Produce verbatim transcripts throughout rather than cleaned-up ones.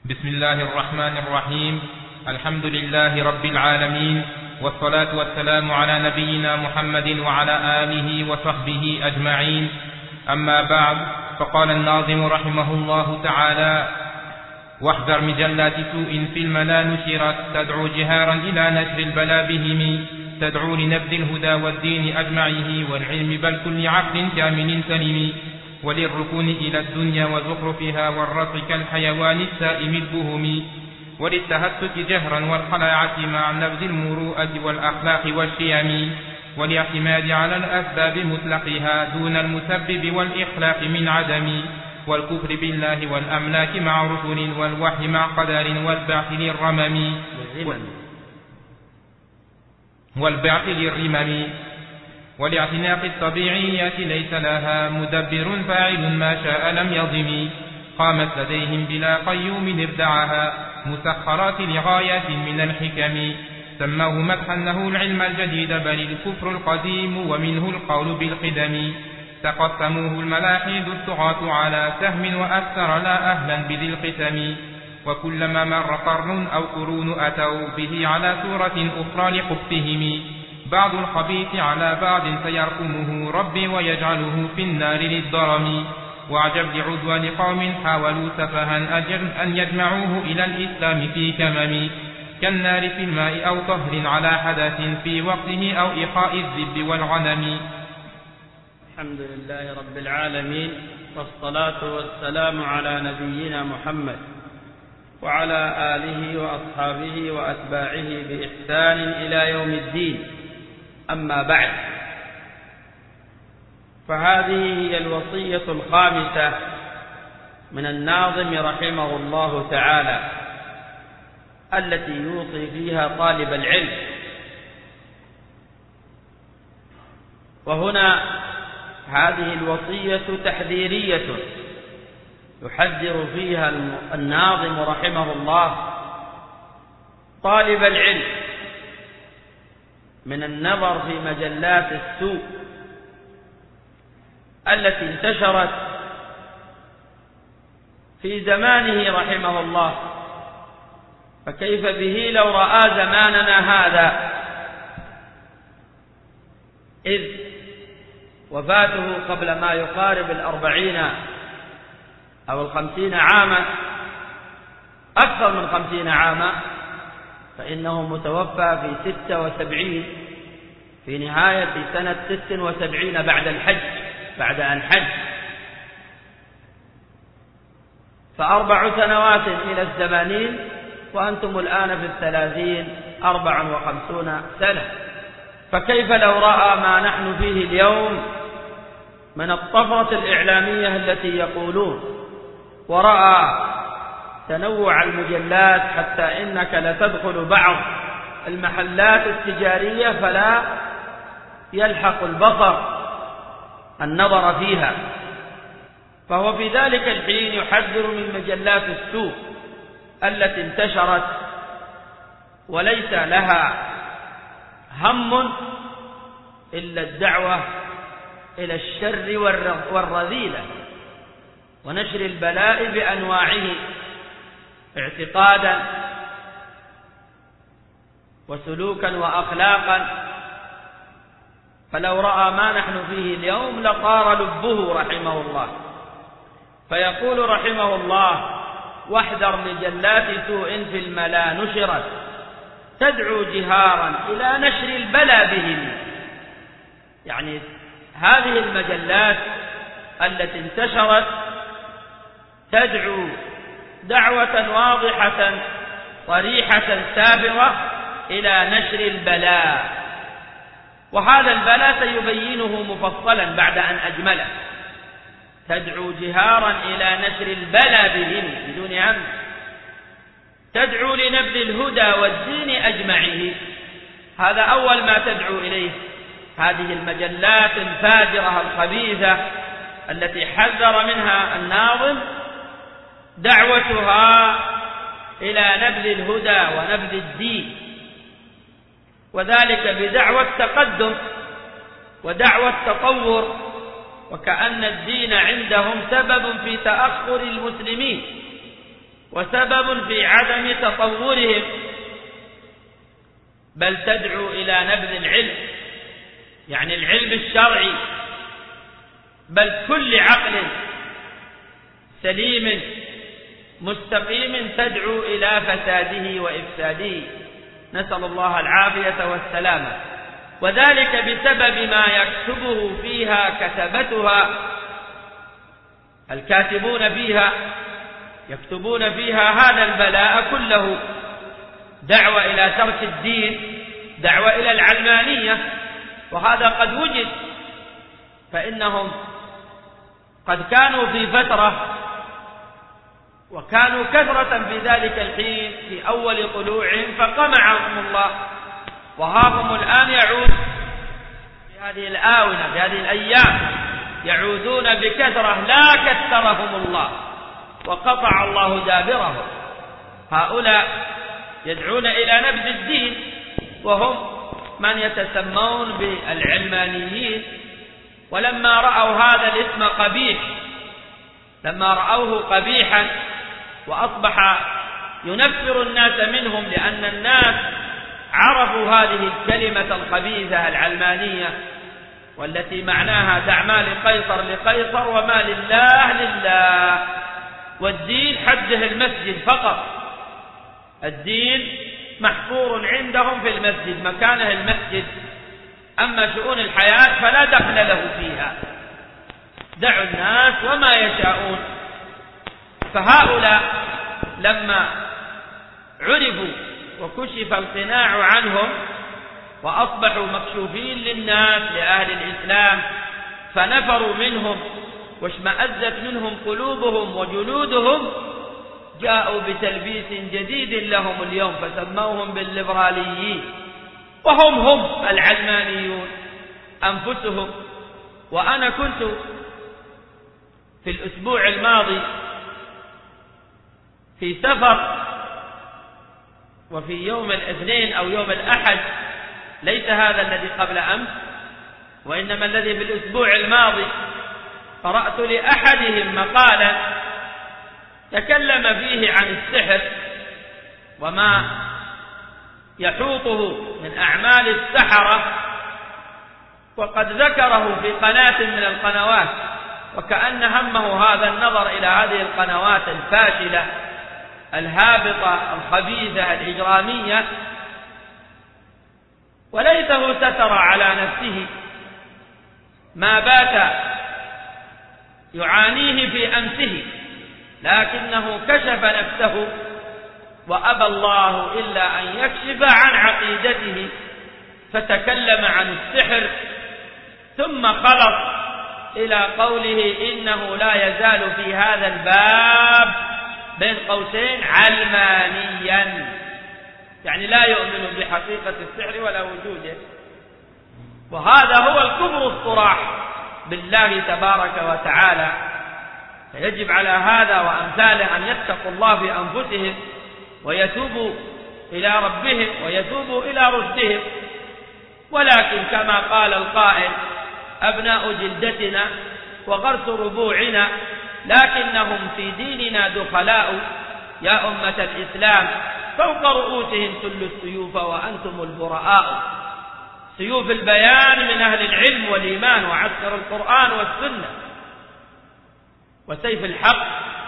بسم الله الرحمن الرحيم. الحمد لله رب العالمين، والصلاة والسلام على نبينا محمد وعلى آله وصحبه أجمعين. أما بعد، فقال الناظم رحمه الله تعالى: واحذر مجلات سوء في الملا نشرت، تدعو جهارا إلى نشر البلا بهم، تدعو لنبذ الهدى والدين أجمعه، والعلم بل كل عقل كامل سليم، وللركون إلى الدنيا وزخرفها، والرفع كالحيوان السائم البهم، وللتهتك جهرا والخلاعة مع نبذ المروءة والأخلاق والشيم، والاعتماد على الأسباب مطلقها دون المسبب والإخلاق من عدم، والكفر بالله والأملاك مع رسل، والوحي مع قدر، والبعث للرمم والبعث للرمم والاعتناق الطبيعيات ليس لها مدبر فاعل ما شاء لم يضم، قامت لديهم بلا قيوم ابدعها مسخرات لغايات من الحكم، سموه مدحا له العلم الجديد بل الكفر القديم ومنه القول بالقدم، تقسموه الملاحد الطغاة على سهم وأكثر لا أهلا بذي القسم، وكلما مر قرن أو قرون أتوا به على سورة أخرى لخبثهم، بعض الخبيث على بعض سيرقمه ربي ويجعله في النار للضرم، واعجب لعدوان قوم حاولوا سفها أن يجمعوه إلى الإسلام في كمم، كالنار في الماء أو طهر على حدث في وقته أو إخاء الذب والغنم. الحمد لله رب العالمين، والصلاة والسلام على نبينا محمد وعلى آله وأصحابه وأتباعه بإحسان إلى يوم الدين. أما بعد، فهذه هي الوصية الخامسة من الناظم رحمه الله تعالى، التي يوصي فيها طالب العلم. وهنا هذه الوصية تحذيرية يحذر فيها الناظم رحمه الله طالب العلم من النظر في مجلات السوء التي انتشرت في زمانه رحمه الله، فكيف به لو رأى زماننا هذا، إذ وفاته قبل ما يقارب الأربعين أو الخمسين عاما، أكثر من خمسين عاما، فإنه متوفى في ستة وسبعين في نهاية سنة ست وسبعين بعد الحج، بعد أن حج، فأربع سنوات إلى الثمانين، وأنتم الآن في الثلاثين، أربع وخمسون سنة. فكيف لو رأى ما نحن فيه اليوم من الطفرة الإعلامية التي يقولون، ورأى تنوع المجلات حتى إنك لتدخل بعض المحلات التجارية فلا يلحق البصر النظر فيها، فهو في ذلك الحين يحذر من مجلات السوء التي انتشرت وليس لها هم إلا الدعوة إلى الشر والرذيلة ونشر البلاء بأنواعه، اعتقادا وسلوكا وأخلاقا. فلو رأى ما نحن فيه اليوم لطار لبه رحمه الله، فيقول رحمه الله: واحذر مجلات سوء في الملا نشرت، تدعو جهارا إلى نشر البلا بهم. يعني هذه المجلات التي انتشرت تدعو دعوة واضحة صريحة سابقة إلى نشر البلاء، وهذا البلاء سيبينه مفصلا بعد أن أجمله. تدعو جهارا إلى نشر البلاء بهم بدون هم، تدعو لنبذ الهدى والدين أجمعه، هذا أول ما تدعو إليه هذه المجلات الفاجرة الخبيثة التي حذر منها الناظم، دعوتها إلى نبذ الهدى ونبذ الدين، وذلك بدعوى التقدم ودعوى التطور، وكأن الدين عندهم سبب في تأخر المسلمين، وسبب في عدم تطورهم، بل تدعو إلى نبذ العلم، يعني العلم الشرعي، بل كل عقل سليم مستقيم تدعو إلى فساده وإفساده، نسأل الله العافية والسلامة. وذلك بسبب ما يكتبه فيها كتبتها، الكاتبون فيها يكتبون فيها هذا البلاء كله، دعوة إلى ترك الدين، دعوة إلى العلمانية، وهذا قد وجد، فإنهم قد كانوا في فترة وكانوا كثرة في ذلك الحين في أول طلوعهم فقمعهم الله، وها هم الآن يعود في هذه الآونة في هذه الأيام يعودون بكثرة لا كثرهم الله وقطع الله دابرهم. هؤلاء يدعون إلى نبذ الدين وهم من يتسمون بالعلمانيين، ولما رأوا هذا الاسم قبيح، لما رأوه قبيحا وأصبح ينفر الناس منهم لأن الناس عرفوا هذه الكلمة الخبيثة العلمانية، والتي معناها دع ما لقيصر لقيصر وما لله لله، والدين حده المسجد فقط، الدين محصور عندهم في المسجد، مكانه المسجد، أما شؤون الحياة فلا دخل له فيها، دعوا الناس وما يشاءون. فهؤلاء لما عرفوا وكشف القناع عنهم وأصبحوا مكشوفين للناس لأهل الإسلام، فنفروا منهم واشمأزت منهم قلوبهم وجلودهم، جاءوا بتلبيس جديد لهم اليوم فسموهم بالليبراليين، وهم هم العلمانيون أنفسهم. وأنا كنت في الأسبوع الماضي في سفر، وفي يوم الاثنين أو يوم الأحد، ليس هذا الذي قبل أمس وإنما الذي في الأسبوع الماضي، قرأت لأحدهم مقالا تكلم فيه عن السحر وما يحوطه من أعمال السحرة، وقد ذكره في قناة من القنوات، وكأن همه هذا النظر إلى هذه القنوات الفاشلة الهابطة الخبيثة الإجرامية، وليته ستر على نفسه ما بات يعانيه في أمسه، لكنه كشف نفسه وأبى الله إلا أن يكشف عن عقيدته، فتكلم عن السحر ثم خلص إلى قوله إنه لا يزال في هذا الباب بين قوسين علمانيا، يعني لا يؤمن بحقيقة السحر ولا وجوده. وهذا هو الكفر الصراح بالله تبارك وتعالى. فيجب على هذا وأمثاله أن يتقوا الله في أنفسهم ويتوبوا إلى ربهم ويتوبوا إلى رشدهم. ولكن كما قال القائل أبناء جلدتنا وغرس ربوعنا، لكنهم في ديننا دخلاء، يا أمة الإسلام فوق رؤوسهم تل السيوف وأنتم البراء. سيوف البيان من أهل العلم والإيمان وعسكر القرآن والسنة، وسيف الحق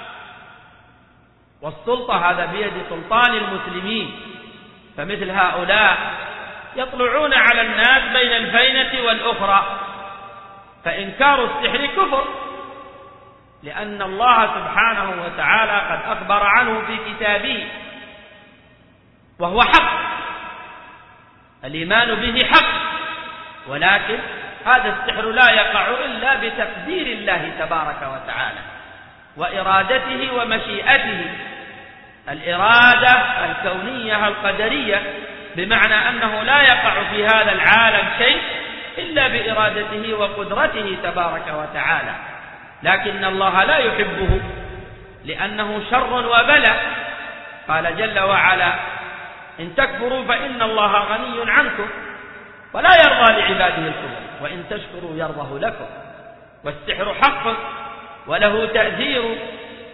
والسلطة هذا بيد سلطان المسلمين. فمثل هؤلاء يطلعون على الناس بين الفينة والأخرى، فإنكار السحر كفر، لأن الله سبحانه وتعالى قد أخبر عنه في كتابه وهو حق، الإيمان به حق، ولكن هذا السحر لا يقع إلا بتقدير الله تبارك وتعالى وإرادته ومشيئته، الإرادة الكونية القدرية، بمعنى أنه لا يقع في هذا العالم شيء إلا بإرادته وقدرته تبارك وتعالى، لكن الله لا يحبه لأنه شر وبلاء. قال جل وعلا إن تكفروا فإن الله غني عنكم ولا يرضى لعباده الكفر وإن تشكروا يرضه لكم. والسحر حق وله تأثير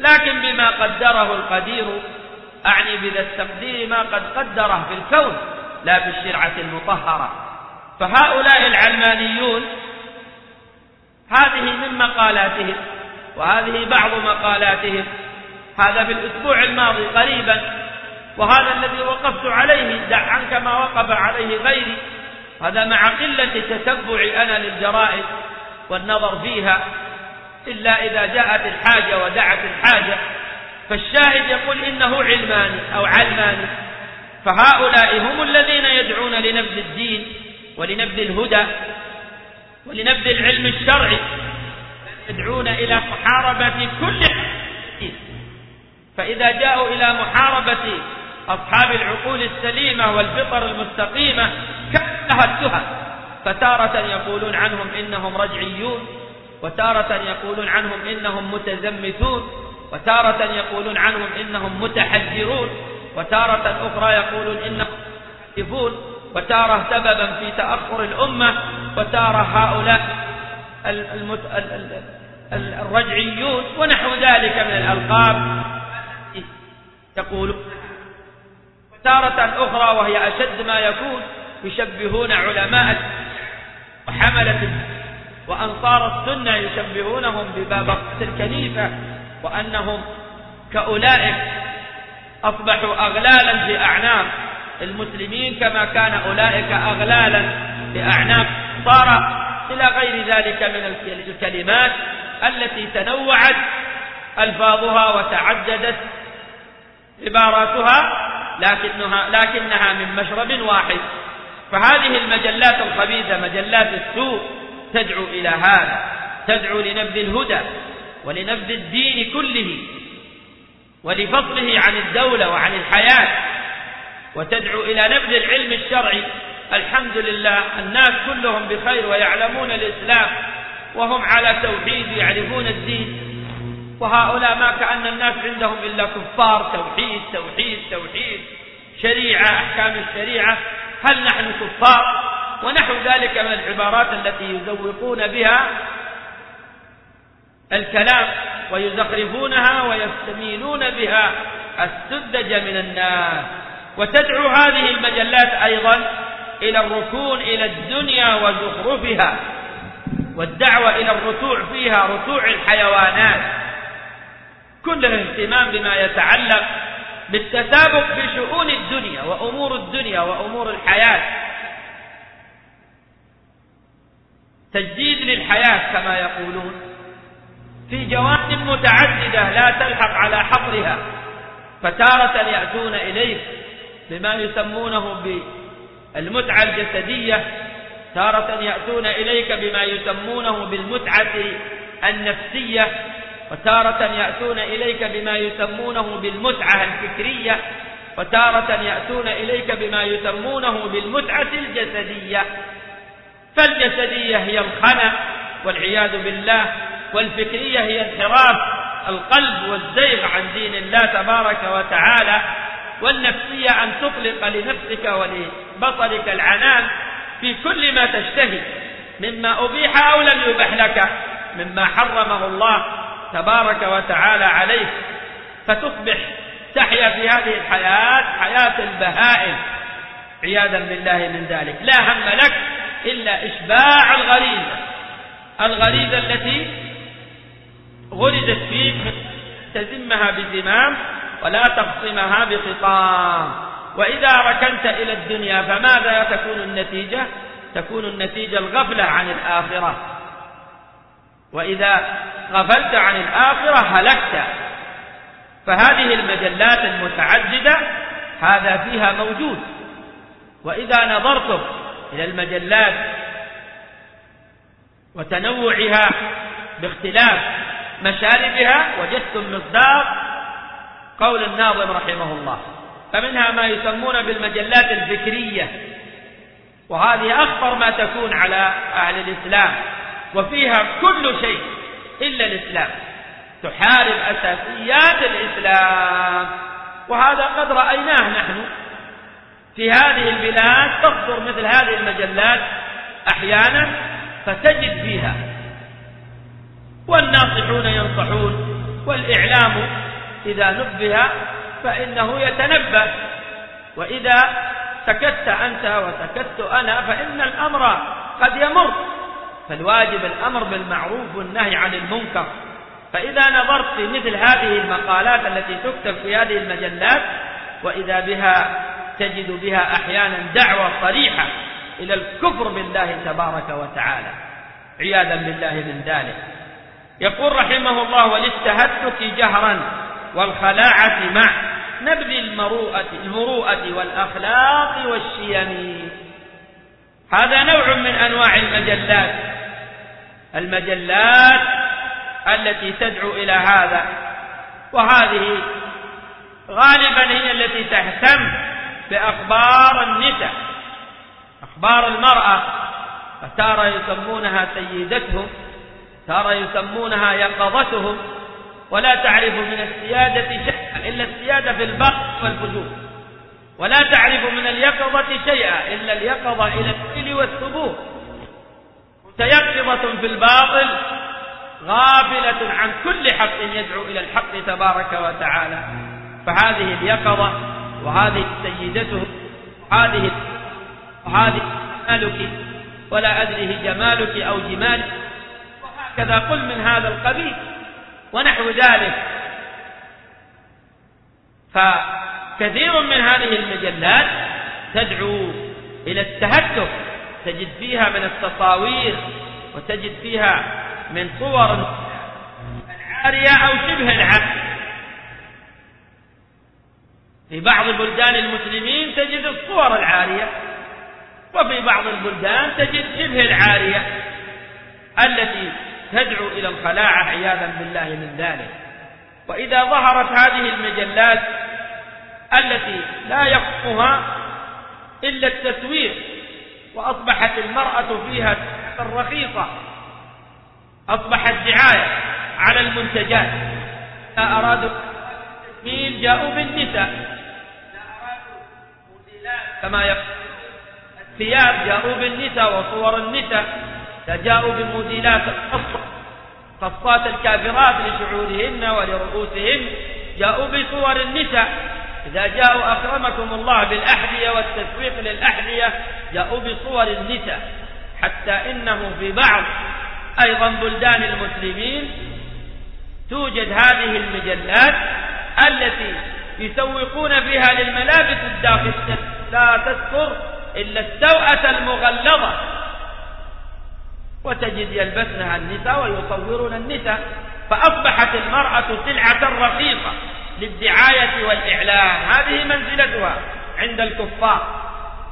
لكن بما قدره القدير، أعني بذا التقدير ما قد قدره في الكون لا في الشرعة المطهرة. فهؤلاء العلمانيون هذه من مقالاتهم، وهذه بعض مقالاتهم. هذا في الأسبوع الماضي قريبا، وهذا الذي وقفت عليه، دع عنك ما وقف عليه غيري. هذا مع قلة تتبع أنا للجرائد والنظر فيها، إلا إذا جاءت الحاجة ودعت الحاجة. فالشاهد يقول إنه علماني أو علماني. فهؤلاء هم الذين يدعون لنبذ الدين ولنبذ الهدى ولنبذ العلم الشرعي، يدعون إلى محاربة كل دين. فإذا جاءوا إلى محاربة أصحاب العقول السليمة والفطر المستقيمة كلها التهم. فتارة يقولون عنهم إنهم رجعيون، وتارة يقولون عنهم إنهم متزمتون، وتارة يقولون عنهم إنهم متحجرون، وتارة أخرى يقولون إنهم متحجفون، وتارة سببا في تأخر الأمة، وتارة هؤلاء الرجعيون ونحو ذلك من الألقاب يقولون. وتارة أخرى وهي أشد ما يكون يشبهون علماء وحملة وأنصار السنة، يشبهونهم ببابقة الكنيسة، وأنهم كأولئك أصبحوا أغلالا في أعناق المسلمين كما كان أولئك أغلالا في أعناق النصارى، إلى غير ذلك من الكلمات التي تنوعت ألفاظها وتعددت عباراتها، لكنها, لكنها من مشرب واحد. فهذه المجلات الخبيثة، مجلات السوء، تدعو إلى هذا، تدعو لنبذ الهدى ولنبذ الدين كله ولفصله عن الدولة وعن الحياة، وتدعو إلى نبذ العلم الشرعي. الحمد لله الناس كلهم بخير ويعلمون الإسلام وهم على توحيد، يعرفون الدين. وهؤلاء ما كأن الناس عندهم إلا كفار، توحيد توحيد توحيد، شريعة أحكام الشريعة، هل نحن كفار؟ ونحو ذلك من العبارات التي يزوقون بها الكلام ويزخرفونها ويستميلون بها السذج من الناس. وتدعو هذه المجلات أيضا إلى الركون إلى الدنيا وزخرفها، والدعوة إلى الرتوع فيها رتوع الحيوانات، كل الاهتمام بما يتعلق بالتسابق في شؤون الدنيا وأمور الدنيا وأمور الحياة، تجديد للحياة كما يقولون في جوانب متعددة لا تلحق على حصرها. فتارة يأتون إليك بما يسمونه بالمتعة الجسدية، تارة يأتون إليك بما يسمونه بالمتعة النفسية، وتارة يأتون إليك بما يسمونه بالمتعة الفكرية، وتارة يأتون إليك بما يسمونه بالمتعة الجسدية. فالجسدية هي الخنا والعياذ بالله، والفكرية هي انحراف القلب والزيغ عن دين الله تبارك وتعالى، والنفسية أن تطلق لنفسك ولبصرك العنان في كل ما تشتهي مما أبيح أو لم يبح لك، مما حرمه الله تبارك وتعالى عليك، فتصبح تحيا في هذه الحياة حياة البهائم عياذا بالله من ذلك. لا هم لك إلا إشباع الغريزة، الغريزة التي غرزت فيك تزمها بزمام ولا تخصمها بخطام. وإذا ركنت إلى الدنيا فماذا تكون النتيجة؟ تكون النتيجة الغفلة عن الآخرة، وإذا غفلت عن الآخرة هلكت. فهذه المجلات المتعددة هذا فيها موجود. وإذا نظرتم إلى المجلات وتنوعها باختلاف مشاربها وجدتم مصداق قول الناظم رحمه الله. فمنها ما يسمون بالمجلات الفكرية، وهذه أخطر ما تكون على أهل الإسلام، وفيها كل شيء إلا الإسلام، تحارب أساسيات الإسلام. وهذا قد رأيناه نحن في هذه البلاد، تصدر مثل هذه المجلات أحيانا فتجد فيها والناصحون ينصحون والإعلام إذا نبه فإنه يتنبه، وإذا سكت أنت وسكت أنا فإن الأمر قد يمر، فالواجب الأمر بالمعروف والنهي عن المنكر. فإذا نظرت في مثل هذه المقالات التي تكتب في هذه المجلات وإذا بها تجد بها أحيانا دعوة صريحة إلى الكفر بالله تبارك وتعالى عياذا بالله من ذلك. يقول رحمه الله: وللتهتك جهرا والخلاعة مع نبذ المروءة, المروءة والأخلاق والشيم. هذا نوع من أنواع المجلات المجلات التي تدعو إلى هذا، وهذه غالبا هي التي تهتم بأخبار النساء، أخبار المرأة، فتارة يسمونها سيدتهم، تارة يسمونها يقظتهم، ولا تعرف من السيادة شيئا إلا السيادة في البر والفجور، ولا تعرف من اليقظة شيئا إلا اليقظة إلى الفيل والثبور، متيقظة في الباطل غافلة عن كل حق يدعو إلى الحق تبارك وتعالى. فهذه اليقظة وهذه سيدته وهذه وهذه جمالك ولا أدري جمالك أو جمالك، وهكذا قل من هذا القبيل ونحو ذلك. فكثير من هذه المجلات تدعو إلى التهتك، تجد فيها من التصاوير وتجد فيها من صور العارية أو شبه العارية. في بعض بلدان المسلمين تجد الصور العارية، وفي بعض البلدان تجد شبه العارية التي تدعو إلى الخلاعة عياذا بالله من ذلك. وإذا ظهرت هذه المجلات التي لا يخفها إلا التسويق، وأصبحت المرأة فيها الرخيصة، أصبحت دعاية على المنتجات، لا أرادوا التجميل جاءوا بالنساء، لا أرادوا موديلات كما يقول الثياب جاءوا بالنساء وصور النساء، جاءوا بموديلات قصات الكافرات لشعورهن ولرؤوسهن، جاءوا بصور النساء. إذا جاءوا أكرمكم الله بالأحذية والتسويق للأحذية جاءوا بصور النساء، حتى إنه في بعض أيضا بلدان المسلمين توجد هذه المجلات التي يسوقون فيها للملابس الداخلية، لا تذكر إلا السوءة المغلظة، وتجد يلبسنها النساء ويصورون النساء، فأصبحت المرأة سلعة رخيصة للدعاية والإعلان. هذه منزلتها عند الكفار،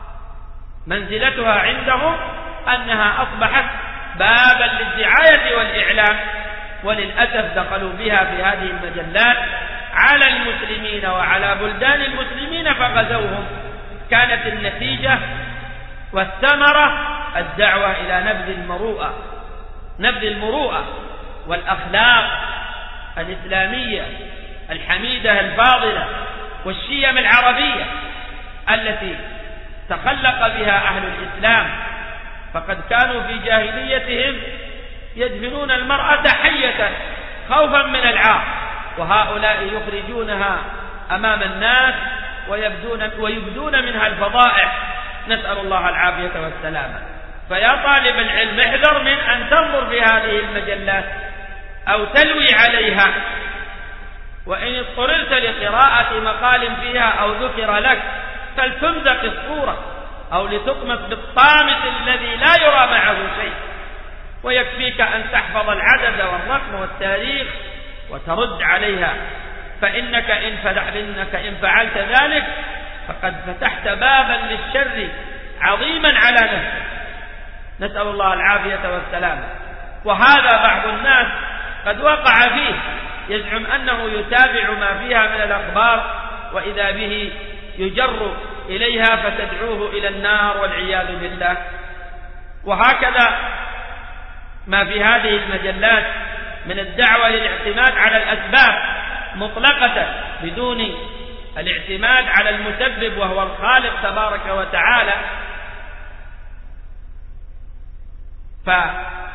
منزلتها عندهم أنها أصبحت بابا للدعاية والإعلان، وللأسف دخلوا بها في هذه المجلات على المسلمين وعلى بلدان المسلمين فغزوهم. كانت النتيجة والثمرة الدعوة إلى نبذ المروءة، نبذ المروءة والأخلاق الإسلامية الحميدة الفاضلة والشيم العربية التي تخلق بها أهل الإسلام. فقد كانوا في جاهليتهم يدفنون المرأة حية خوفا من العار، وهؤلاء يخرجونها أمام الناس ويبدون, ويبدون منها الفضائح، نسأل الله العافية والسلامة. فيا طالب العلم احذر من أن تنظر في هذه المجلات أو تلوي عليها، وإن اضطررت لقراءة مقال فيها أو ذكر لك فلتمزق الصورة أو لتقمص بالطامس الذي لا يرى معه شيء، ويكفيك أن تحفظ العدد والرقم والتاريخ وترد عليها، فإنك إن, فإنك إن فعلت ذلك فقد فتحت بابا للشر عظيما على نفسك، نسأل الله العافية والسلامة. وهذا بعض الناس قد وقع فيه، يزعم أنه يتابع ما فيها من الأخبار وإذا به يجر إليها فتدعوه إلى النار والعياذ بالله. وهكذا ما في هذه المجلات من الدعوة للاعتماد على الأسباب مطلقة بدون الاعتماد على المسبب وهو الخالق تبارك وتعالى.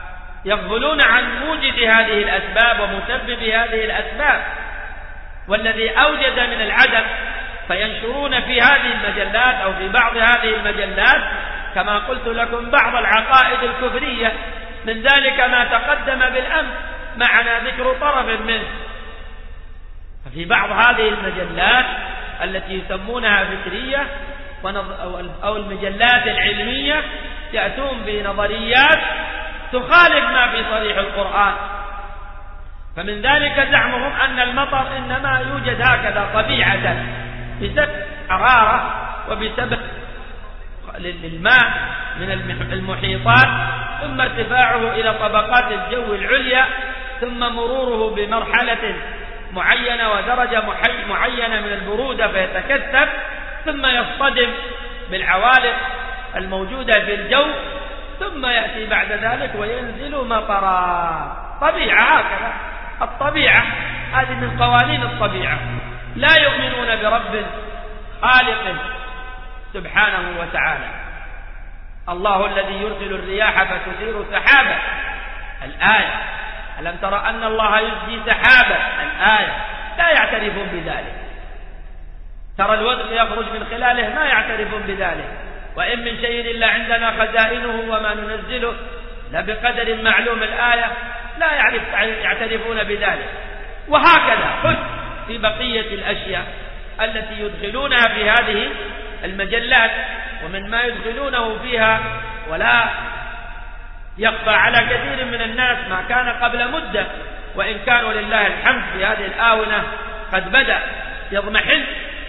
يغفلون عن موجد هذه الأسباب ومسبب هذه الأسباب والذي أوجد من العدم، فينشرون في هذه المجلات أو في بعض هذه المجلات كما قلت لكم بعض العقائد الكفرية، من ذلك ما تقدم بالأمس معنا ذكر طرف منه. ففي بعض هذه المجلات التي يسمونها فكرية أو المجلات العلمية يأتون بنظريات تخالف ما في صريح القرآن. فمن ذلك زعمهم أن المطر إنما يوجد هكذا طبيعة بسبب حرارة وبسبب للماء من المحيطات، ثم ارتفاعه إلى طبقات الجو العليا، ثم مروره بمرحلة معينة ودرجة معينة من البرودة فيتكثف، ثم يصطدم بالعوالق الموجودة في الجو، ثم يأتي بعد ذلك وينزل مطرا. طبيعة هكذا، الطبيعة هذه من قوانين الطبيعة. لا يؤمنون برب خالق سبحانه وتعالى. الله الذي يرسل الرياح فتثير سحابا، الآية. ألم ترى أن الله يزجي سحابا، الآية. لا يعترفون بذلك. ترى الودق يخرج من خلاله، ما يعترفون بذلك. وإن من شيء إلا عندنا خزائنه وما ننزله لا بقدر معلوم، الآية. لا يعرف يعترفون بذلك. وهكذا خذ في بقية الأشياء التي يدخلونها في هذه المجلات، ومن ما يدخلونه فيها ولا يخفى على كثير من الناس ما كان قبل مدة، وإن كانوا لله الحمد في هذه الآونة قد بدأ يضمحل.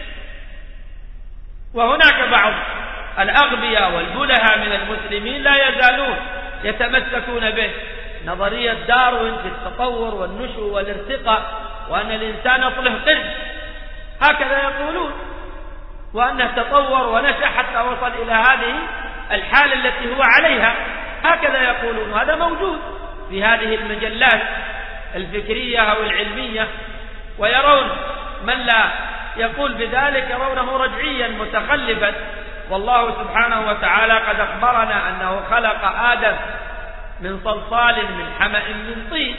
وهناك بعض الأغبياء والبلهاء من المسلمين لا يزالون يتمسكون به، نظرية داروين في التطور والنشوء والارتقاء، وأن الإنسان أصله قرد، هكذا يقولون، وأنه تطور ونشأ حتى وصل إلى هذه الحالة التي هو عليها، هكذا يقولون. وهذا موجود في هذه المجلات الفكرية أو العلمية، ويرون من لا يقول بذلك يرونه رجعيا متخلفا. والله سبحانه وتعالى قد أخبرنا أنه خلق آدم من صلصال من حمأ من طين،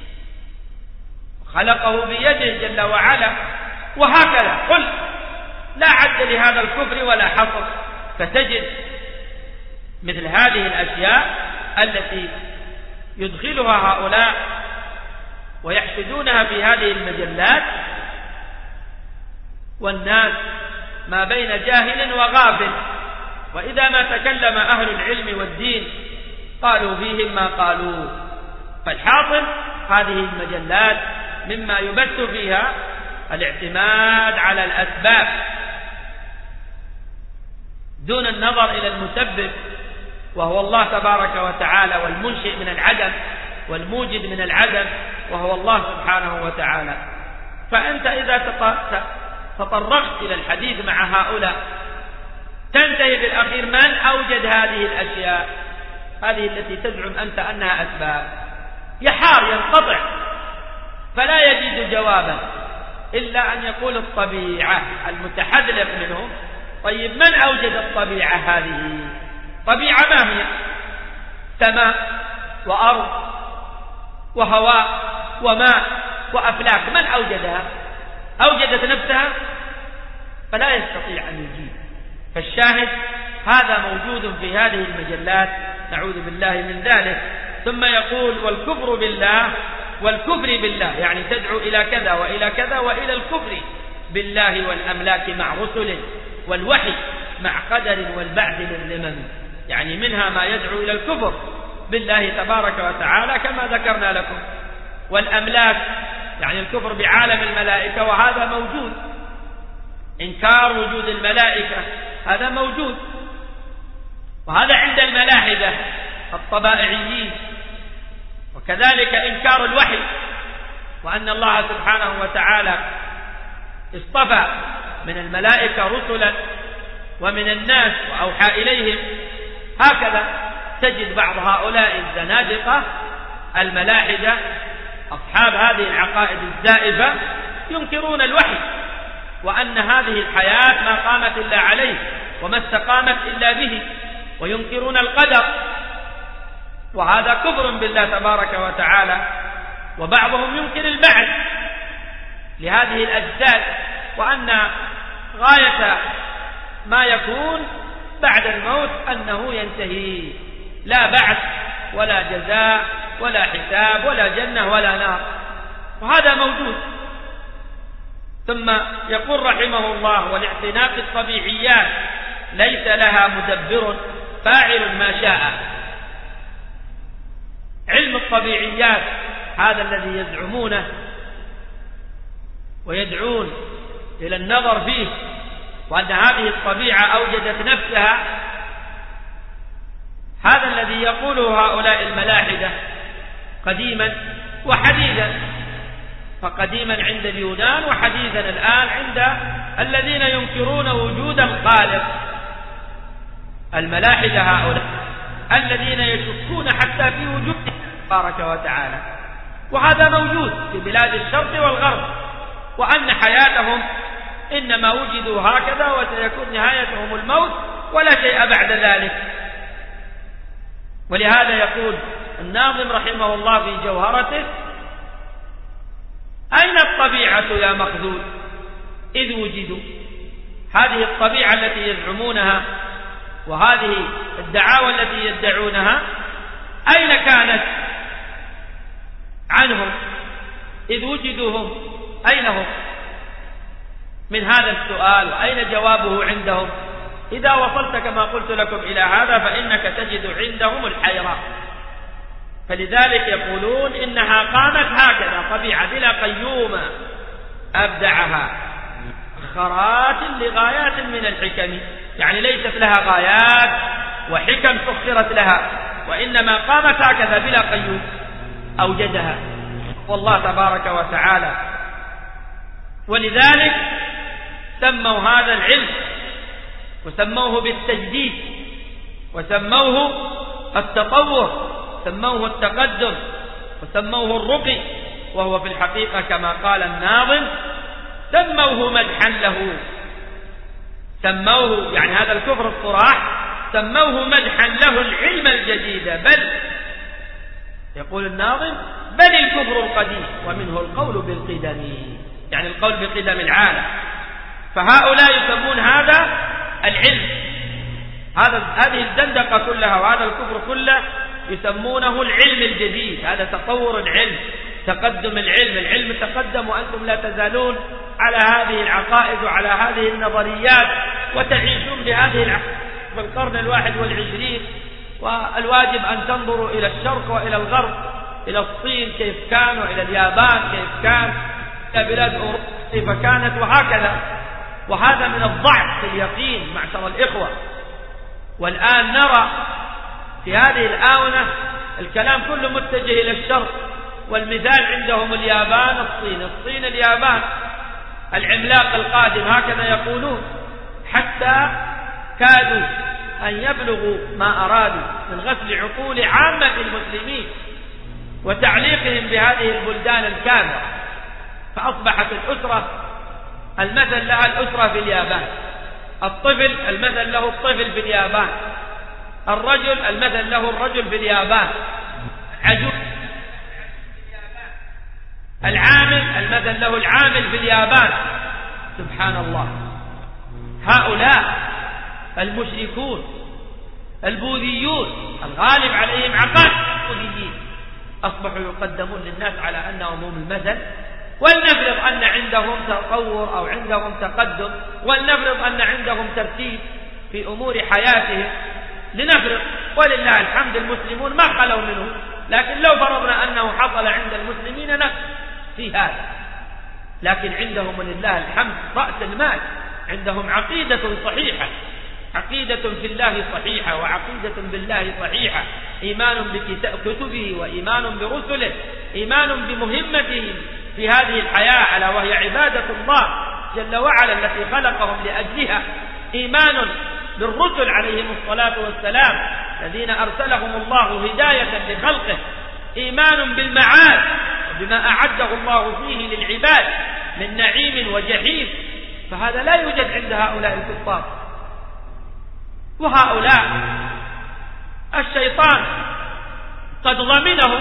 خلقه بيده جل وعلا. وهكذا قل لا عد لهذا الكفر ولا حصر، فتجد مثل هذه الأشياء التي يدخلها هؤلاء ويحشدونها في هذه المجلات، والناس ما بين جاهل وغافل. وإذا ما تكلم أهل العلم والدين قالوا فيهم ما قالوا. فالحاصل هذه المجلات مما يبث فيها الاعتماد على الأسباب دون النظر إلى المسبب، وهو الله تبارك وتعالى، والمنشئ من العدم والموجد من العدم وهو الله سبحانه وتعالى. فأنت إذا تطرقت إلى الحديث مع هؤلاء تنتهي بالأخير من أوجد هذه الأشياء، هذه التي تزعم أنت أنها أسباب. يحار ينقطع، فلا يجد جوابا إلا أن يقول الطبيعة. المتحذلق منهم طيب من أوجد الطبيعة هذه؟ طبيعة ما هي؟ سماء وأرض وهواء وماء وأفلاك، من أوجدها؟ أوجدت نفسها؟ فلا يستطيع أن يجيب. فالشاهد هذا موجود في هذه المجلات، نعوذ بالله من ذلك. ثم يقول والكفر بالله، والكفر بالله يعني تدعو إلى كذا وإلى كذا وإلى الكفر بالله والأملاك مع رسله، والوحي مع قدر والبعث للذمم، يعني منها ما يدعو إلى الكفر بالله تبارك وتعالى كما ذكرنا لكم، والأملاك يعني الكفر بعالم الملائكة، وهذا موجود. إنكار وجود الملائكة هذا موجود، وهذا عند الملاحدة الطبائعيين. وكذلك إنكار الوحي، وأن الله سبحانه وتعالى اصطفى من الملائكة رسلا ومن الناس وأوحى إليهم. هكذا تجد بعض هؤلاء الزنادقة الملاحدة أصحاب هذه العقائد الزائفة ينكرون الوحي، وأن هذه الحياة ما قامت إلا عليه وما استقامت إلا به، وينكرون القدر، وهذا كفر بالله تبارك وتعالى. وبعضهم يمكن البعث لهذه الأجساد، وأن غاية ما يكون بعد الموت أنه ينتهي، لا بعث ولا جزاء ولا حساب ولا جنة ولا نار، وهذا موجود. ثم يقول رحمه الله: والاعتناق الطبيعيات ليس لها مدبر فاعل ما شاء. علم الطبيعيات هذا الذي يزعمونه ويدعون إلى النظر فيه، وأن هذه الطبيعة أوجدت نفسها، هذا الذي يقوله هؤلاء الملاحدة قديما وحديثا، فقديما عند اليونان وحديثا الآن عند الذين ينكرون وجود الخالق. الملاحدة هؤلاء الذين يشكون حتى في وجوده تبارك وتعالى، وهذا موجود في بلاد الشرق والغرب، وأن حياتهم إنما وجدوا هكذا وسيكون نهايتهم الموت ولا شيء بعد ذلك. ولهذا يقول الناظم رحمه الله في جوهرته: أين الطبيعة يا مخذول إذ وجدوا؟ هذه الطبيعة التي يزعمونها وهذه الدعاوى التي يدعونها أين كانت عنهم إذ وجدوا هم؟ أين هم من هذا السؤال؟ وأين جوابه عندهم؟ إذا وصلت كما قلت لكم إلى هذا فإنك تجد عندهم الحيرة. فلذلك يقولون إنها قامت هكذا طبيعة بلا قيومة أبدعها خرات لغايات من الحكم، يعني ليست لها غايات وحكم سخرت لها، وإنما قامت هكذا بلا قيوم أوجدها والله تبارك وتعالى. ولذلك سموا هذا العلم وسموه بالتجديد وسموه التطور، سموه التقدم وسموه الرقي، وهو في الحقيقة كما قال الناظم سموه مدحا له، سموه يعني هذا الكفر الصراح سموه مدحا له العلم الجديد، بل يقول الناظم بل الكفر القديم ومنه القول بالقدم، يعني القول بقدم العالم. فهؤلاء يسمون هذا العلم، هذا هذه الزندقة كلها وهذا الكفر كله يسمونه العلم الجديد، هذا تطور العلم، تقدم العلم، العلم تقدم وأنتم لا تزالون على هذه العقائد وعلى هذه النظريات وتعيشون بهذه العقائد في القرن الواحد والعشرين. والواجب أن تنظروا إلى الشرق وإلى الغرب، إلى الصين كيف كان، وإلى اليابان كيف كان، إلى بلاد أوروبا كيف كانت، وهكذا. وهذا من الضعف في اليقين معشر الإخوة. والآن نرى في هذه الآونة الكلام كله متجه إلى الشرق، والمثال عندهم اليابان الصين، الصين اليابان العملاق القادم هكذا يقولون، حتى كادوا أن يبلغوا ما أرادوا من غسل عقول عامة المسلمين وتعليقهم بهذه البلدان الكاملة، فأصبحت الأسرة المثل لها الأسرة في اليابان، الطفل المثل له الطفل في اليابان، الرجل المثل له الرجل في اليابان، عجوز العامل المثل له العامل في اليابان. سبحان الله، هؤلاء المشركون البوذيون الغالب عليهم عقائد البوذيين أصبحوا يقدمون للناس على أنهم هم المثل، ولنفرض أن عندهم تطور أو عندهم تقدم، ولنفرض أن عندهم ترتيب في أمور حياتهم، لنفرض ولله الحمد المسلمون ما خلوا منه، لكن لو فرضنا أنه حصل عند المسلمين نفس في هذا، لكن عندهم ولله الحمد رأس المال، عندهم عقيدة صحيحة، عقيدة في الله صحيحة وعقيدة بالله صحيحة، إيمان بكتبه وإيمان برسله، إيمان بمهمته في هذه الحياة ألا وهي عبادة الله جل وعلا التي خلقهم لأجلها، إيمان بالرسل عليهم الصلاة والسلام الذين أرسلهم الله هداية لخلقه، إيمان بالمعاد وبما أعده الله فيه للعباد من نعيم وجحيم، فهذا لا يوجد عند هؤلاء الكفار. وهؤلاء الشيطان قد ضمنه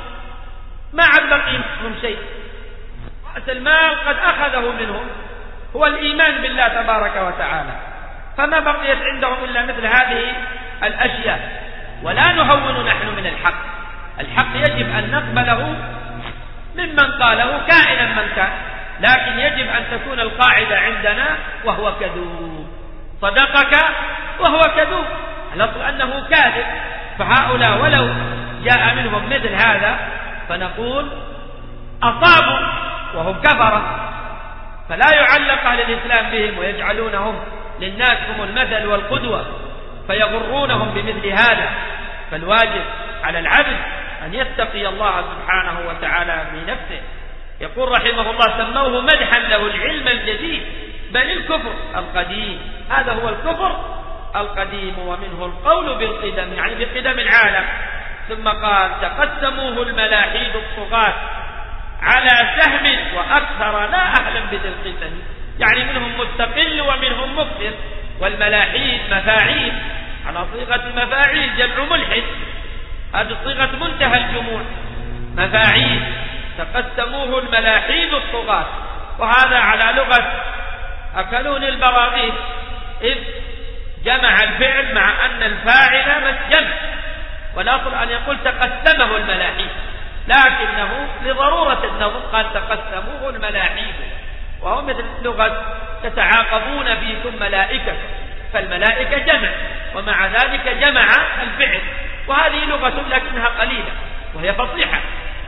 ما عاد بقي منهم شيء، رأس المال قد أخذه منهم هو الإيمان بالله تبارك وتعالى، فما بقيت عندهم إلا مثل هذه الأشياء. ولا نهون نحن من الحق، الحق يجب أن نقبله ممن قاله كائنا من كان، لكن يجب أن تكون القاعدة عندنا وهو كذوب، صدقك وهو كذوب، الأصل أنه كاذب. فهؤلاء ولو جاء منهم مثل هذا فنقول أصابوا وهم كفرة، فلا يعلق أهل الإسلام بهم ويجعلونهم للناس هم المثل والقدوة فيغرونهم بمثل هذا. فالواجب على العبد أن يتقي الله سبحانه وتعالى بنفسه. يقول رحمه الله: سموه مدحا له العلم الجديد بل الكفر القديم، هذا هو الكفر القديم ومنه القول بالقدم، يعني بقدم العالم. ثم قال: تقسموه الملاحيد الطغاة على سهم وأكثر لا أعلم بذي القسم، يعني منهم مستقل ومنهم مكثر. والملاحيد مفاعيل على صيغة مفاعيل جمع ملحد، هذه صيغة منتهى الجموع، مفاعيل. تقسموه الملاحيد الطغاة، وهذا على لغة أكلون البراغيث، إذ جمع الفعل مع أن الفاعل مسجمع، والأصل أن يقول تقسمه الملاحيد، لكنه لضرورة النظم قال تقسموه الملاحيد، وهو مثل لغة تتعاقبون فيكم ملائكة، فالملائكة جمع ومع ذلك جمع الفعل، وهذه لغة لكنها قليلة وهي فصيحة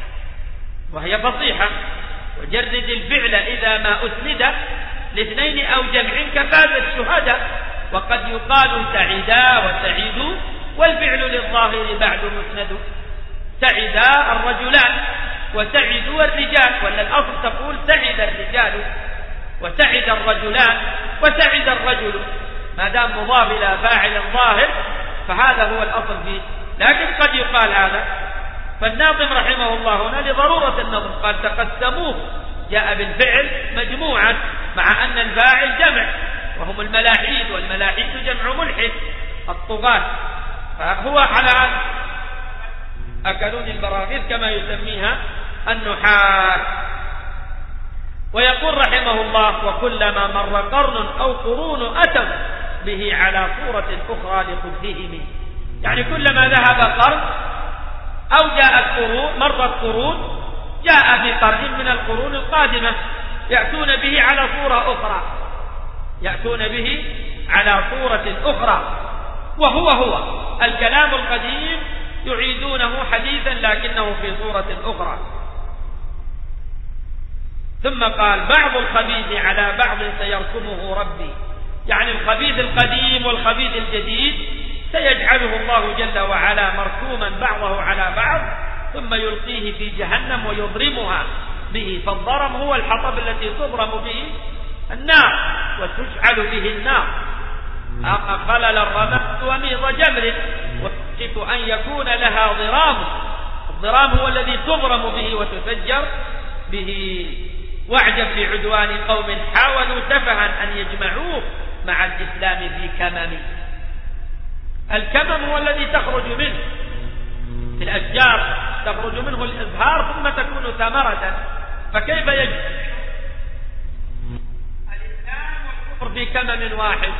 وهي فصيحة وجرد الفعل إذا ما أسند لاثنين أو جمع كفاز الشهداء. وقد يقال سعدا وسعيدوا والفعل للظاهر بعد مسند، سعدا الرجلان وسعدوا الرجال، ولا الأصل تقول سعد الرجال وسعد الرجلان وسعد الرجل، ما دام مضاف إلى فاعل ظاهر فهذا هو الأصل فيه، لكن قد يقال هذا. فالناظم رحمه الله هنا لضرورة النظم قال تقسموه، جاء بالفعل مجموعة مع أن الفاعل جمع وهم الملاحيد، والملاحيد جمع ملحد الطغاة، فهو على أكلون البراغيث كما يسميها النحاة. ويقول رحمه الله: وكلما مر قرن أو قرون أتوا به على صورة أخرى لخبثهم، يعني كلما ذهب قرن أو جاءت قرون مرت قرون جاء في قرن من القرون القادمة يأتون به على صورة أخرى، يأتون به على صورة أخرى، وهو هو الكلام القديم يعيدونه حديثا لكنه في صورة أخرى. ثم قال: بعض الخبيث على بعض سيركمه ربي، يعني الخبيث القديم والخبيث الجديد سيجعله الله جل وعلا مركوما بعضه على بعض ثم يلقيه في جهنم ويضرمها به. فالضرم هو الحطب التي تضرم به النار وتشعل به النار. خلل الرماد وميض جمر ويشك أن يكون لها ضرام، الضرام هو الذي تضرم به وتفجر به. واعجب لعدوان قوم حاولوا سفها أن يجمعوه مع الإسلام في كمم. الكمم هو الذي تخرج منه في الأشجار، تخرج منه الإزهار ثم تكون ثمرة، فكيف يجب الإسلام والكفر في كمم واحد؟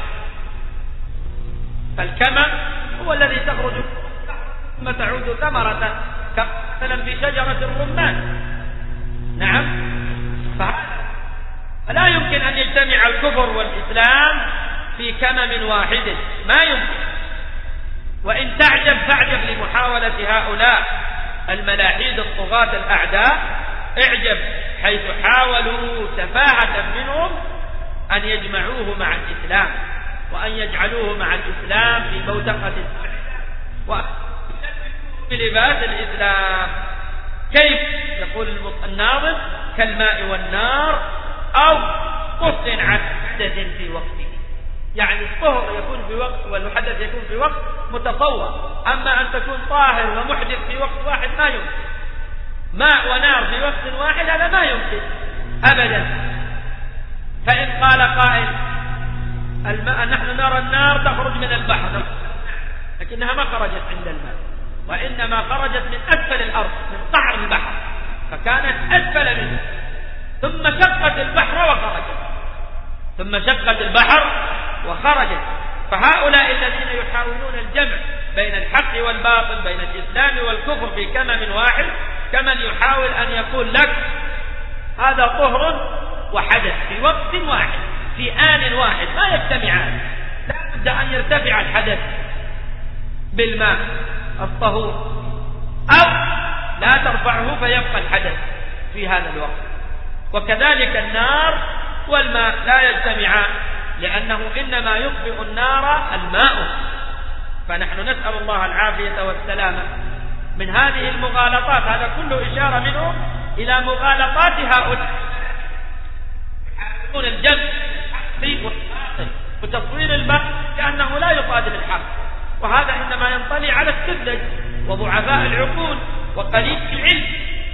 فالكمم هو الذي تخرج ثم تعود ثمرة، كمثلا في شجرة الرمان. نعم، فلا يمكن أن يجتمع الكفر والإسلام في كمم واحد، ما يمكن. وإن تعجب فاعجب لمحاولة هؤلاء الملاحيد الطغاة الأعداء، اعجب حيث حاولوا سفاهة منهم أن يجمعوه مع الإسلام وأن يجعلوه مع الإسلام في بوتقة وأن بلباس الإسلام. كيف؟ يقول الناظم: كالماء والنار أو قص عن حدث في وقته، يعني الطهر يكون في وقت والحدث يكون في وقت متصور، أما أن تكون طاهر ومحدث في وقت واحد ما يمكن. ماء ونار في وقت واحد هذا ما يمكن أبدا. فإن قال قائل: الماء نحن نرى النار تخرج من البحر، لكنها ما خرجت عند الماء، وإنما خرجت من أسفل الأرض من قعر البحر، فكانت أسفل منه، ثم شقت البحر وخرجت ثم شقت البحر وخرجت فهؤلاء الذين يحاولون الجمع بين الحق والباطل، بين الإسلام والكفر في كمم واحد، كمن يحاول أن يقول لك هذا طهر وحدث في وقت واحد في آن واحد، ما يجتمعان، لا بد أن يرتفع الحدث بالماء الطهور أو لا ترفعه فيبقى الحدث في هذا الوقت. وكذلك النار والماء لا يجتمعان، لأنه إنما يطفئ النار الماء. فنحن نسأل الله العافية والسلامة من هذه المغالطات. هذا كله إشارة منه إلى مغالطات هؤلاء يحاولون الجمع وتصوير البحث كأنه لا يصادم الحق، وهذا إنما ينطلي على السذج وضعفاء العقول وقليل العلم،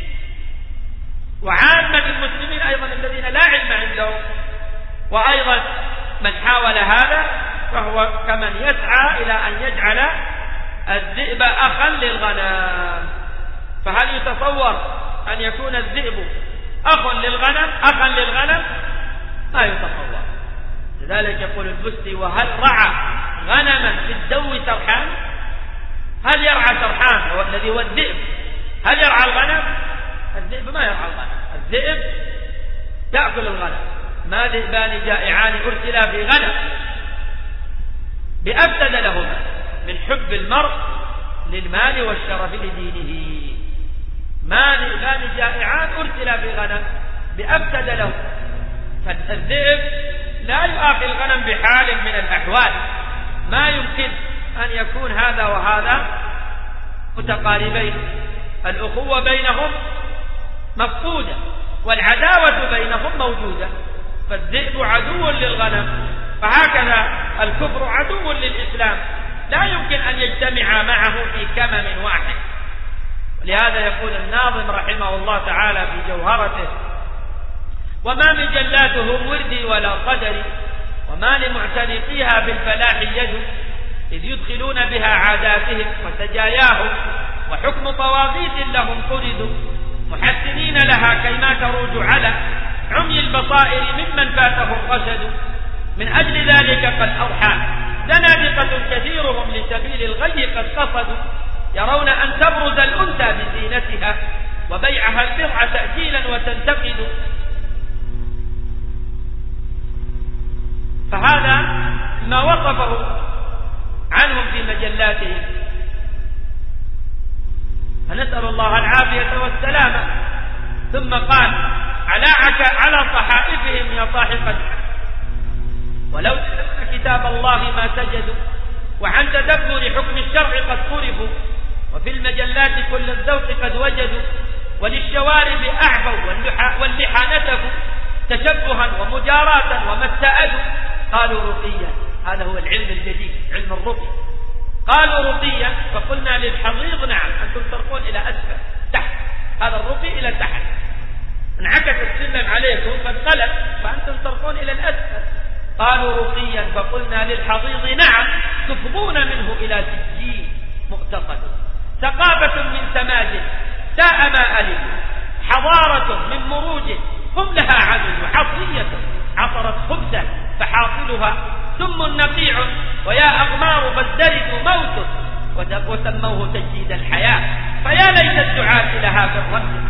وعامة المسلمين أيضا الذين لا علم عندهم. وأيضا من حاول هذا فهو كمن يسعى إلى أن يجعل الذئب أخا للغنم. فهل يتصور أن يكون الذئب أخ للغنم أخا للغنم؟ ما يتصور. لذلك يقول البستي: وهل رعى غنما في الدو سرحان؟ هل يرعى سرحان هو الذي هو الذئب؟ هل يرعى الغنم؟ الذئب ما يرعى الغنم، الذئب يأكل الغنم. ما ذئبان جائعان أرسلا في غنم بأفسد لهما من حب المرء للمال والشرف لدينه. ما ذئبان جائعان أرسلا في غنم بأفسد له. فالذئب لا يؤاخي الغنم بحال من الأحوال، ما يمكن أن يكون هذا وهذا متقاربين، الأخوة بينهم مفقودة والعداوة بينهم موجودة. فالذئب عدو للغنم، فهكذا الكفر عدو للإسلام، لا يمكن أن يجتمع معه في كمم واحد. ولهذا يقول الناظم رحمه الله تعالى في جوهرته: وما مجلاتهم وردي ولا قدري، وما لمعتنقيها بالفلاح يد، إذ يدخلون بها عاداتهم وسجاياهم، وحكم طواغيت لهم قردوا، محسنين لها كيما تروج على عمي البصائر ممن فاته الرشد. من أجل ذلك قد أوحى زنادقة كثيرهم لسبيل الغي قد قصدوا، يرون أن تبرز الأنثى بزينتها وبيعها البضع تأجيلا وتنتقد. فهذا ما وصفه عنهم في مجلاتهم، فنسأل الله العافية والسلامة. ثم قال: علاعك على صحائفهم يا صاحب، ولو تتبع كتاب الله ما سجدوا، وعن تدبر حكم الشرع قد صرفوا، وفي المجلات كل الذوق قد وجدوا، وللشوارب أعفوا واللحى نتفوا، تشبها ومجاراة وما استأدوا. قالوا رقيا، هذا هو العلم الجديد، علم الرقي. قالوا رقيا فقلنا للحضيض: نعم أنتم ترقون إلى أسفل تحت، هذا الرقي إلى تحت، انعكس السلم عليكم فانقلب فأنتم ترقون إلى الأسفل. قالوا رقيا فقلنا للحضيض: نعم تفضون منه إلى سجين مؤتقد. ثقافة من سماج ساء ما ألف، حضارة من مروج هم لها عمل، حصرية عطرت خبزا فحاصلها سم نقيع، ويا أغمار فازدرد موت، وسموه تجديد الحياة. فيا ليت الدعاة لها في الرمز،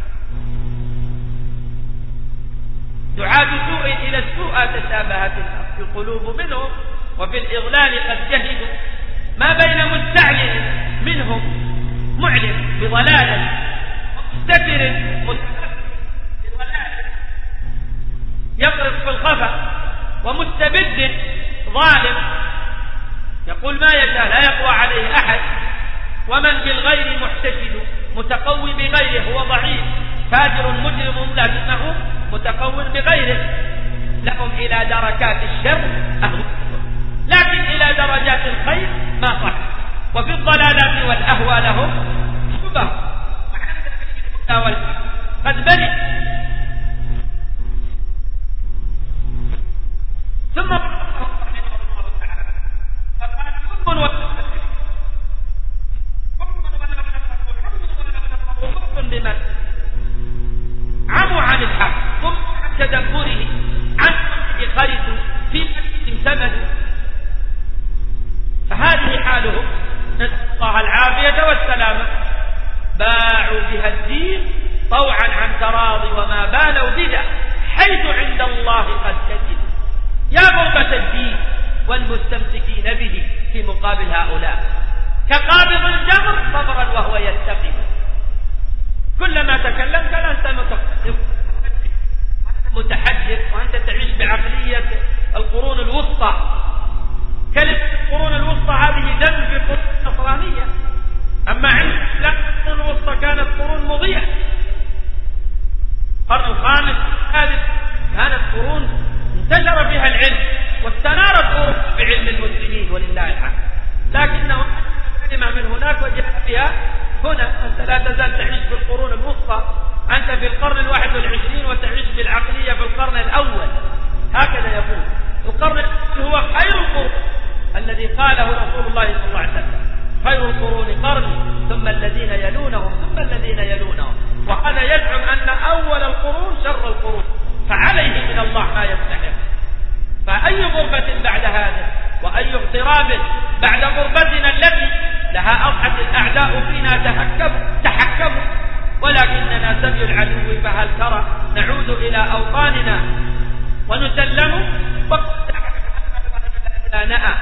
دعاة سوء إلى السوء تشابهت القلوب منهم، وفي الإضلال قد جهدوا. ما بين مستعلن منهم معلن بضلال، ومستتر مستتر بضلال يقرص في الخفا، ومستبد ظالم يقول ما يشاء لا يقوى عليه أحد، ومن بالغير محتشد متقوي بغيره هو ضعيف، فاجر مجرم لكنه متقوي بغيره. لهم إلى دركات الشر أهل، لكن إلى درجات الخير ما صح. وفي الضلالات والأهوى لهم شبه، قد برئ. ثم فلدوا. فهذه حالهم، نسأل الله العافية والسلامة. باعوا بها الدين طوعا عن تراضي وما بالوا بذا حيث عند الله قد كتب. يا غربة الدين والمستمسكين به في مقابل هؤلاء كقابض الجمر صبرا وهو يتقي. كلما تكلمت أنت متحدث وأنت تعيش بعقلية القرون الوسطى. كلمة القرون الوسطى هذه دم في القرون النصرانية، أما عند القرون الوسطى كانت قرون مضيئة. القرن الخامس الثالث كانت قرون انتشر فيها العلم واستنارت أوروبا بعلم المسلمين ولله الحمد، لكنه كلمة من هناك وجاء بها هنا. أنت لا تزال تعيش في القرون الوسطى، أنت في القرن الواحد والعشرين وتعيش بالعقلية في القرن الأول. هكذا يقول القرن الأول هو خير القرون الذي قاله رسول الله صلى الله عليه وسلم: خير القرون قرني ثم الذين يلونهم ثم الذين يلونهم. وهذا يزعم أن أول القرون شر القرون، فعليه من الله ما يستحق. فأي غربة بعد هذا وأي اغتراب بعد غربتنا التي لها أضحت الأعداء فينا تحكموا تحكموا ولكننا سبي العدو. فهل ترى نعود إلى أوطاننا ونسلم لا نأى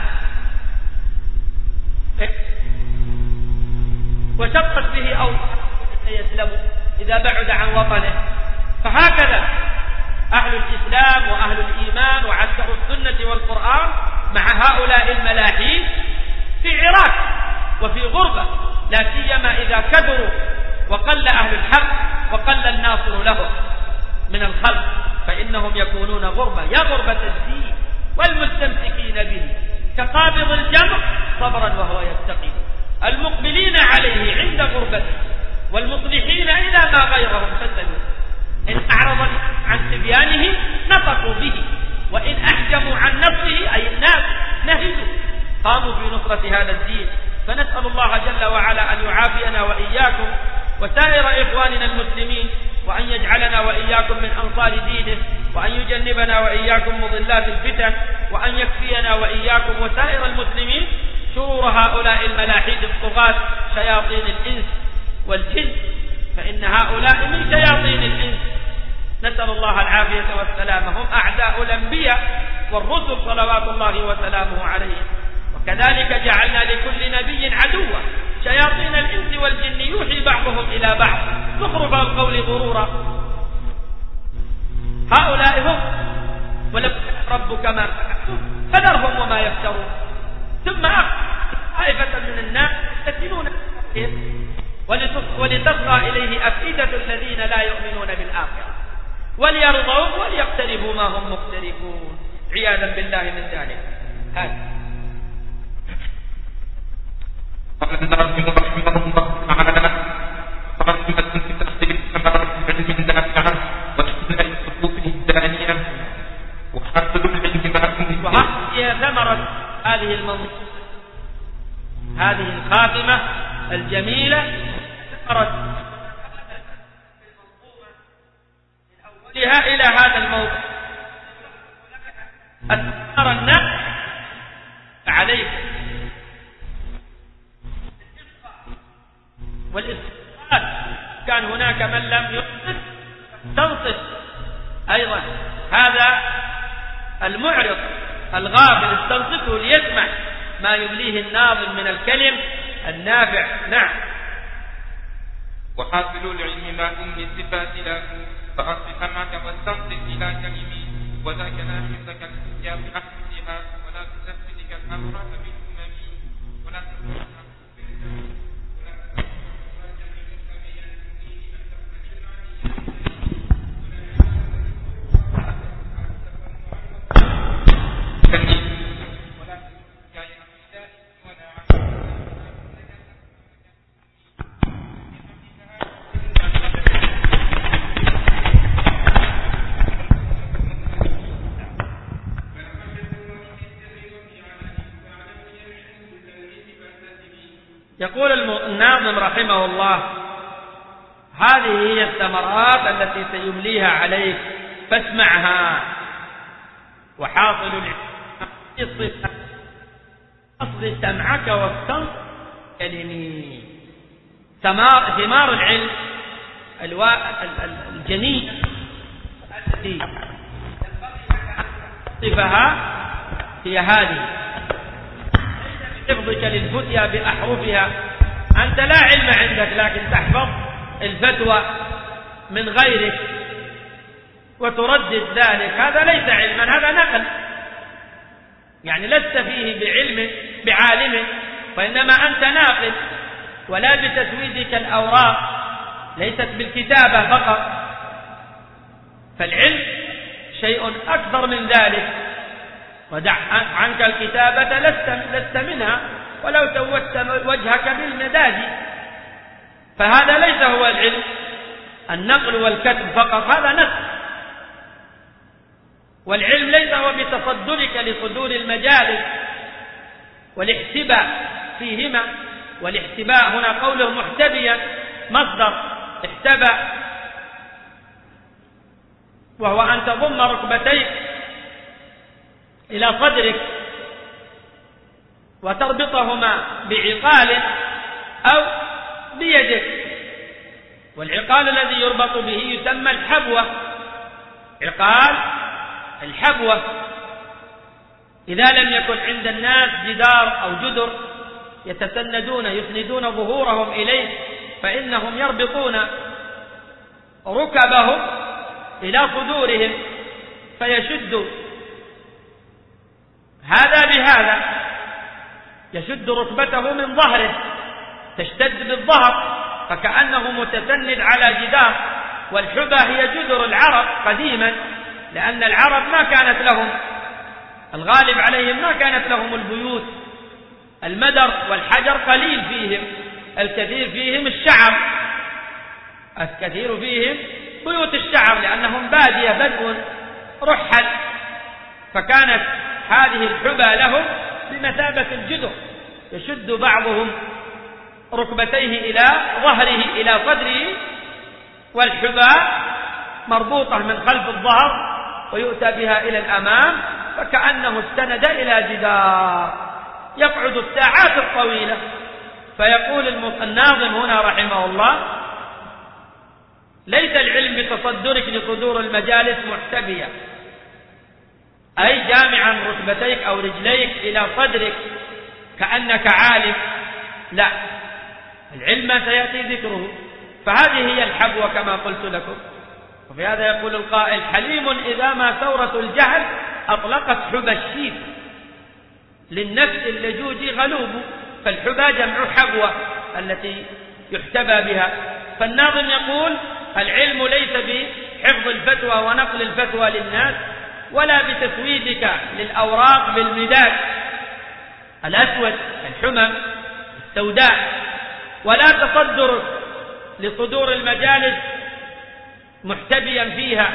وشقت به أوطان يسلم إذا بعد عن وطنه. فهكذا أهل الإسلام وأهل الإيمان وعسكر السنة والقرآن مع هؤلاء الملاحين في عراك وفي غربة، لا سيما إذا كثروا وقل أهل الحق وقل الناصر لهم من الخلق، فإنهم يكونون غربة. يا غربة الدين والمستمسكين به كقابض الجمر صبرا وهو يتقي، المقبلين عليه عند غربته والمصلحين إلى ما غيرهم فسدوا. إن أعرض عن تبيانه نطقوا به، وإن أحجموا عن نصره أي الناس نهدوا قاموا في نصرة هذا الدين. فنسأل الله جل وعلا أن يعافينا وإياكم وسائر إخواننا المسلمين، وأن يجعلنا وإياكم من أنصار دينه، وأن يجنبنا وإياكم مضلات الفتن، وأن يكفينا وإياكم وسائر المسلمين شرور هؤلاء الملاحد الطغاة شياطين الإنس والجن، فإن هؤلاء من شياطين الإنس. نسأل الله العافية والسلامة. هم أعداء الأنبياء والرسل صلوات الله وسلامه عليهم. وكذلك جعلنا لكل نبي عدوا شياطين الإنس والجن يوحي بعضهم إلى بعض زخرف القول غرورا. هؤلاء هم، ولو ربك ما فذرهم وما يفترون. ثم طائفة من الناس يفتنون ولتصغى إليه أفئدة الذين لا يؤمنون بالآخرة وليرضوا وليقترفوا ما هم مقترفون، عياذا بالله من ذلك. هذا قال الناظم رحمه الله تعالى: قائمة في تحصيل ثمرة العلم النافعة وإثناء حقوقه الدانية وحاصل العلم معكم. وهي ثمرة هذه المنظومة، هذه الخاتمة الجميلة، ثمرة لها إلى هذا الموضوع. الثمرة النافعة عليك والاستنصات. كان هناك من لم يقصد تنصت أيضا. هذا المعرض الغافل استنصته ليسمع ما يبليه الناظم من الكلم النافع. نعم. وحاصل العلم ما أم الصفات له فأصل سمعك واستنصت إلى كلمي وذاك لا يمسك الحجاب بأحسها ولا تسفلك الأمر بالأمم ولا تسفلك يقول الناظم رحمه الله: هذه هي الثمرات التي سيمليها عليك فاسمعها. وحاصل أصل سمعك واستنص كلمي. ثمار, ثمار العلم الجني التي صفها هي هذه. حفظك للفتيا بأحرفها، أنت لا علم عندك لكن تحفظ الفتوى من غيرك وتردد ذلك، هذا ليس علما، هذا نقل، يعني لست فيه بعلم بعالم، وإنما أنت ناقل، ولا بتسويدك الأوراق، ليست بالكتابة فقط. فالعلم شيء أكثر من ذلك، ودع عنك الكتابة لست, لست منها ولو سودت وجهك بالمداد. فهذا ليس هو العلم، النقل والكتب فقط، هذا نقل. والعلم ليس هو بتصدرك لصدور المجالس والاحتباء فيهما. والاحتباء هنا قوله محتبيا مصدر احتبى، وهو أن تضم ركبتيك إلى صدرك وتربطهما بعقال أو بيدك. والعقال الذي يربط به يسمى الحبوة، عقال الحبوة. إذا لم يكن عند الناس جدار أو جدر يتسندون يسندون ظهورهم إليه، فإنهم يربطون ركبهم إلى صدورهم فيشد هذا بهذا، يشد ركبته من ظهره، تشتد بالظهر فكأنه متسند على جدار. والحبى هي جدر العرب قديما، لأن العرب ما كانت لهم، الغالب عليهم ما كانت لهم البيوت، المدر والحجر قليل فيهم، الكثير فيهم الشعر، الكثير فيهم بيوت الشعر، لأنهم بادية بدو رحل، فكانت هذه الحبى لهم بمثابة الجدر، يشد بعضهم ركبتيه إلى ظهره إلى صدره، والحبى مربوطة من خلف الظهر ويؤتى بها إلى الأمام، فكأنه استند إلى جدار يقعد الساعات الطويلة. فيقول الناظم هنا رحمه الله: ليس العلم بتصدرك لصدور المجالس محتبيا، أي جامعا ركبتيك أو رجليك إلى صدرك كأنك عالم، لا، العلم ما سيأتي ذكره. فهذه هي الحبوة كما قلت لكم. وفي هذا يقول القائل: حليم إذا ما ثورة الجهل أطلقت حبى الشيب، للنفس اللجوج غلوب. فالحبى جمع حبوة التي يحتبى بها. فالناظم يقول: العلم ليس بحفظ الفتوى ونقل الفتوى للناس، ولا بتسويدك للأوراق بالمداد الأسود الحمم السوداء، ولا تصدرك لصدور المجالس محتبيا فيها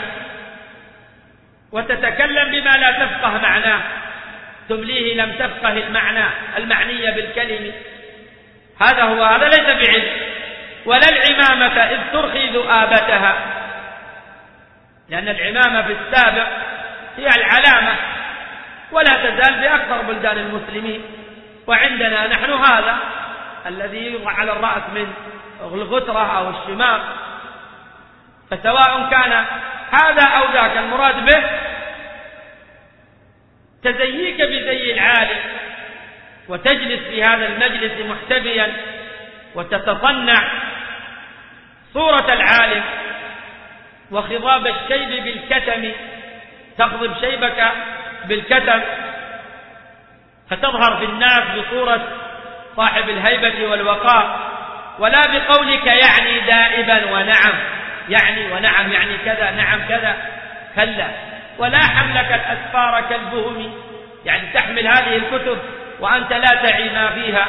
وتتكلم بما لا تفقه معناه، تمليه لم تفقه المعنى المعنية بالكلمة. هذا هو، هذا ليس بعلم. ولا العمامة إذ ترخي ذؤابتها، لأن العمامة في السابق هي العلامة، ولا تزال بأكثر بلدان المسلمين. وعندنا نحن هذا الذي يوضع على الرأس من الغترة أو الشماغ. فسواء كان هذا أو ذاك، المراد به تزييك بزي العالم، وتجلس في هذا المجلس محتبيا وتتصنع صورة العالم، وخضاب الشيب بالكتم، تخضب شيبك بالكتم فتظهر في الناس بصورة صاحب الهيبة والوقار، ولا بقولك يعني دائبا ونعم، يعني ونعم يعني كذا، نعم كذا، كلا. ولا حملك الأسفار كالبهم، يعني تحمل هذه الكتب وأنت لا تعي ما فيها.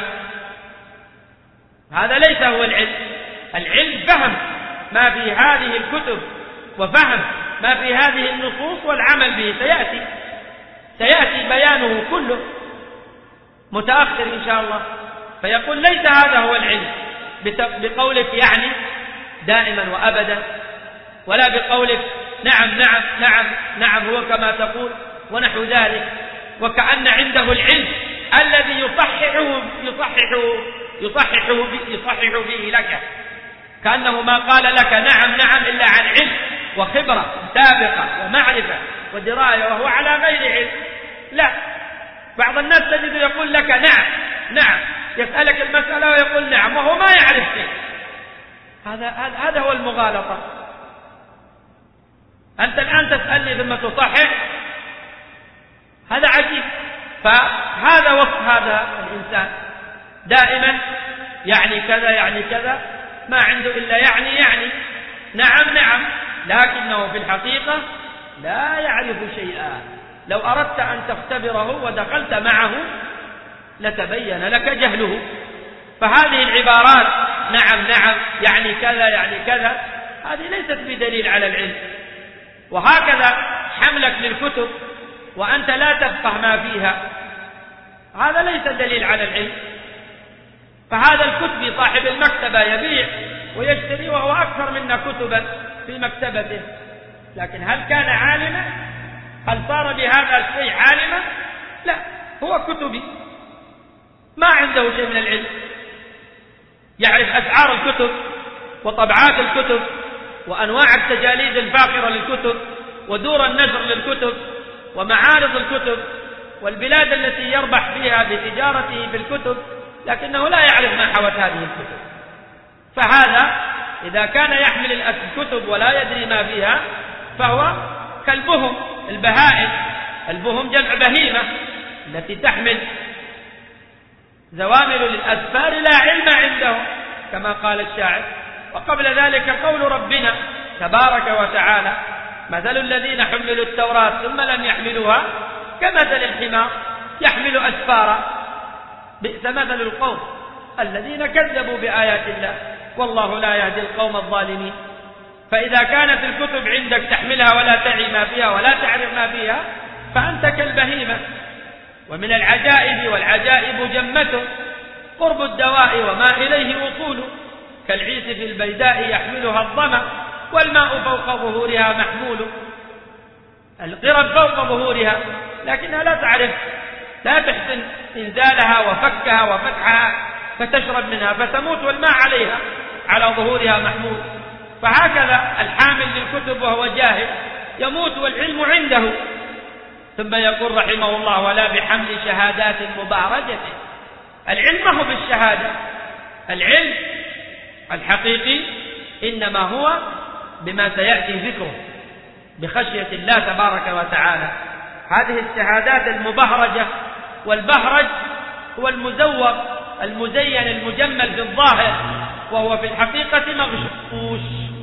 هذا ليس هو العلم. العلم فهم ما في هذه الكتب، وفهم ما في هذه النصوص، والعمل به سيأتي سيأتي بيانه كله متأخر إن شاء الله. فيقول: ليس هذا هو العلم بقولك يعني دائما وأبدا، ولا بقولك نعم نعم نعم نعم هو كما تقول ونحو ذلك. وكأن عنده العلم الذي يصححه يصححه يصححه يصحح به لك، كأنه ما قال لك نعم نعم إلا عن علم وخبرة سابقة ومعرفة ودراية وهو على غير علم. لا، بعض الناس تجد يقول لك نعم نعم، يسألك المسألة ويقول نعم وهو ما يعرف شيء. هذا هذا هو المغالطة. أنت الآن تسألني ثم تصحح، هذا عجيب. فهذا وصف هذا الإنسان دائما يعني كذا يعني كذا، ما عنده إلا يعني يعني نعم نعم، لكنه في الحقيقة لا يعرف شيئا. لو أردت أن تختبره ودخلت معه لتبين لك جهله. فهذه العبارات نعم نعم يعني كذا يعني كذا هذه ليست بدليل على العلم. وهكذا حملك للكتب وأنت لا تفقه ما فيها، هذا ليس دليل على العلم. فهذا الكتبي صاحب المكتبة يبيع ويشتري وهو أكثر منا كتبا في مكتبته، لكن هل كان عالما؟ هل صار بهذا الشيء عالما؟ لا، هو كتبي ما عنده شيء من العلم. يعرف أسعار الكتب وطبعات الكتب وأنواع التجاليد الفاخرة للكتب ودور النشر للكتب ومعارض الكتب والبلاد التي يربح فيها بتجارته بالكتب، لكنه لا يعرف ما حوت هذه الكتب. فهذا إذا كان يحمل الكتب ولا يدري ما فيها فهو كالبهم البهائم. البهم جمع بهيمة التي تحمل زوامل للأسفار لا علم عندهم كما قال الشاعر. وقبل ذلك قول ربنا تبارك وتعالى مثل الذين حملوا التوراة ثم لم يحملوها كمثل الحمار يحمل أسفارا بئس مثل القوم الذين كذبوا بآيات الله والله لا يهدي القوم الظالمين. فإذا كانت الكتب عندك تحملها ولا تعي ما فيها ولا تعرف ما فيها فأنت كالبهيمة. ومن العجائب والعجائب جمته قرب الدواء وما إليه وصول، كالعيس في البيداء يحملها الظمأ والماء فوق ظهورها محمول. القرب فوق ظهورها لكنها لا تعرف، لا تحسن إنزالها وفكها وفتحها فتشرب منها فتموت والماء عليها على ظهورها محمول. فهكذا الحامل للكتب وهو جاهل يموت والعلم عنده. ثم يقول رحمه الله ولا بحمل شهادات مبارجة. العلم ما هو بالشهادة، العلم الحقيقي إنما هو بما سيأتي ذكره بخشية الله تبارك وتعالى. هذه الشهادات المبهرجة، والبهرج هو المزور المزين المجمل في الظاهر وهو في الحقيقة مغشوش.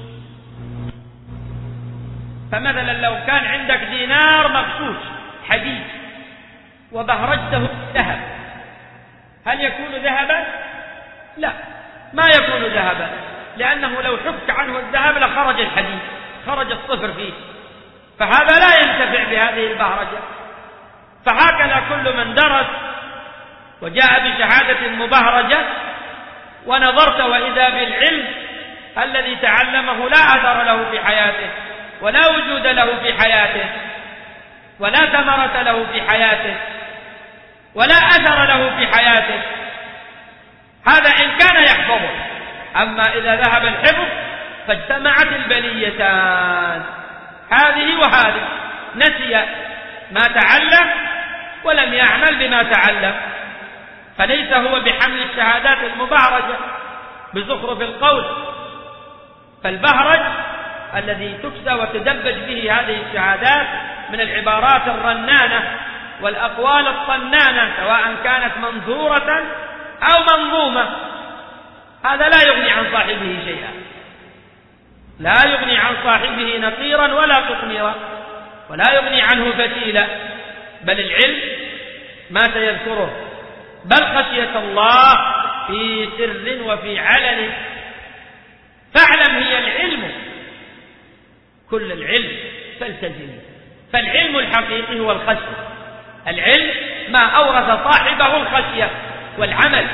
فمثلا لو كان عندك دينار مغشوش حديد وبهرجته ذهب هل يكون ذهبا؟ لا، ما يكون ذهبا، لأنه لو حك عنه الذهب لخرج الحديد، خرج الصفر فيه، فهذا لا ينتفع بهذه البهرجة. فهكذا كل من درس وجاء بشهادة مبهرجة ونظرت وإذا بالعلم الذي تعلمه لا أثر له في حياته ولا وجود له في حياته ولا ثمرة له في حياته ولا أثر له في حياته، هذا إن كان يحفظه. أما إذا ذهب الحفظ فاجتمعت البليتان هذه وهذه، نسي ما تعلم ولم يعمل بما تعلم. فليس هو بحمل الشهادات المبهرجة بزخرف القول، فالبهرج الذي تكسى وتدبج به هذه الشهادات من العبارات الرنانة والأقوال الطنانة سواء كانت منظورة أو منظومة، هذا لا يغني عن صاحبه شيئا، لا يغني عن صاحبه نقيرا ولا قطميرا، ولا يغني عنه فتيلا. بل العلم ما سيذكره، بل خشية الله في سر وفي علن. فاعلم هي العلم كل العلم فالتزم. فالعلم الحقيقي هو الخشية، العلم ما أورث صاحبه الخشية والعمل.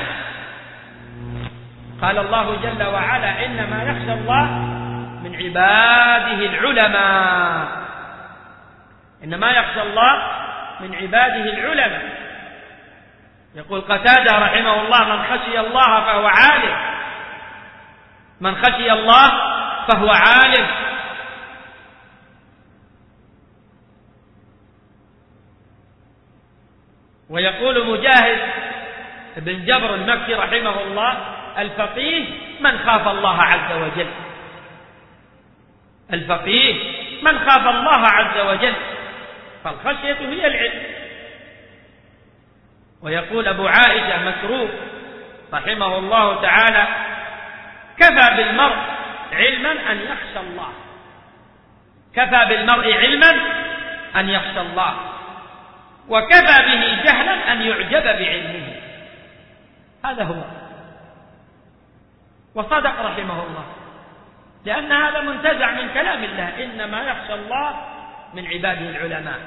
قال الله جل وعلا إنما يخشى الله من عباده العلماء. إنما يخشى الله من عباده العلماء. يقول قتادة رحمه الله: من خشي الله فهو عالم، من خشي الله فهو عالم. ويقول مجاهد بن جبر المكي رحمه الله: الفقيه من خاف الله عز وجل، الفقيه من خاف الله عز وجل، فالخشية هي العلم. ويقول أبو عائشة مسروق رحمه الله تعالى: كفى بالمرء علما أن يخشى الله، كفى بالمرء علما أن يخشى الله، وكفى به جهلا أن يعجب بعلمه. هذا هو. وصدق رحمه الله، لأن هذا منتزع من كلام الله: إنما يخشى الله من عباده العلماء.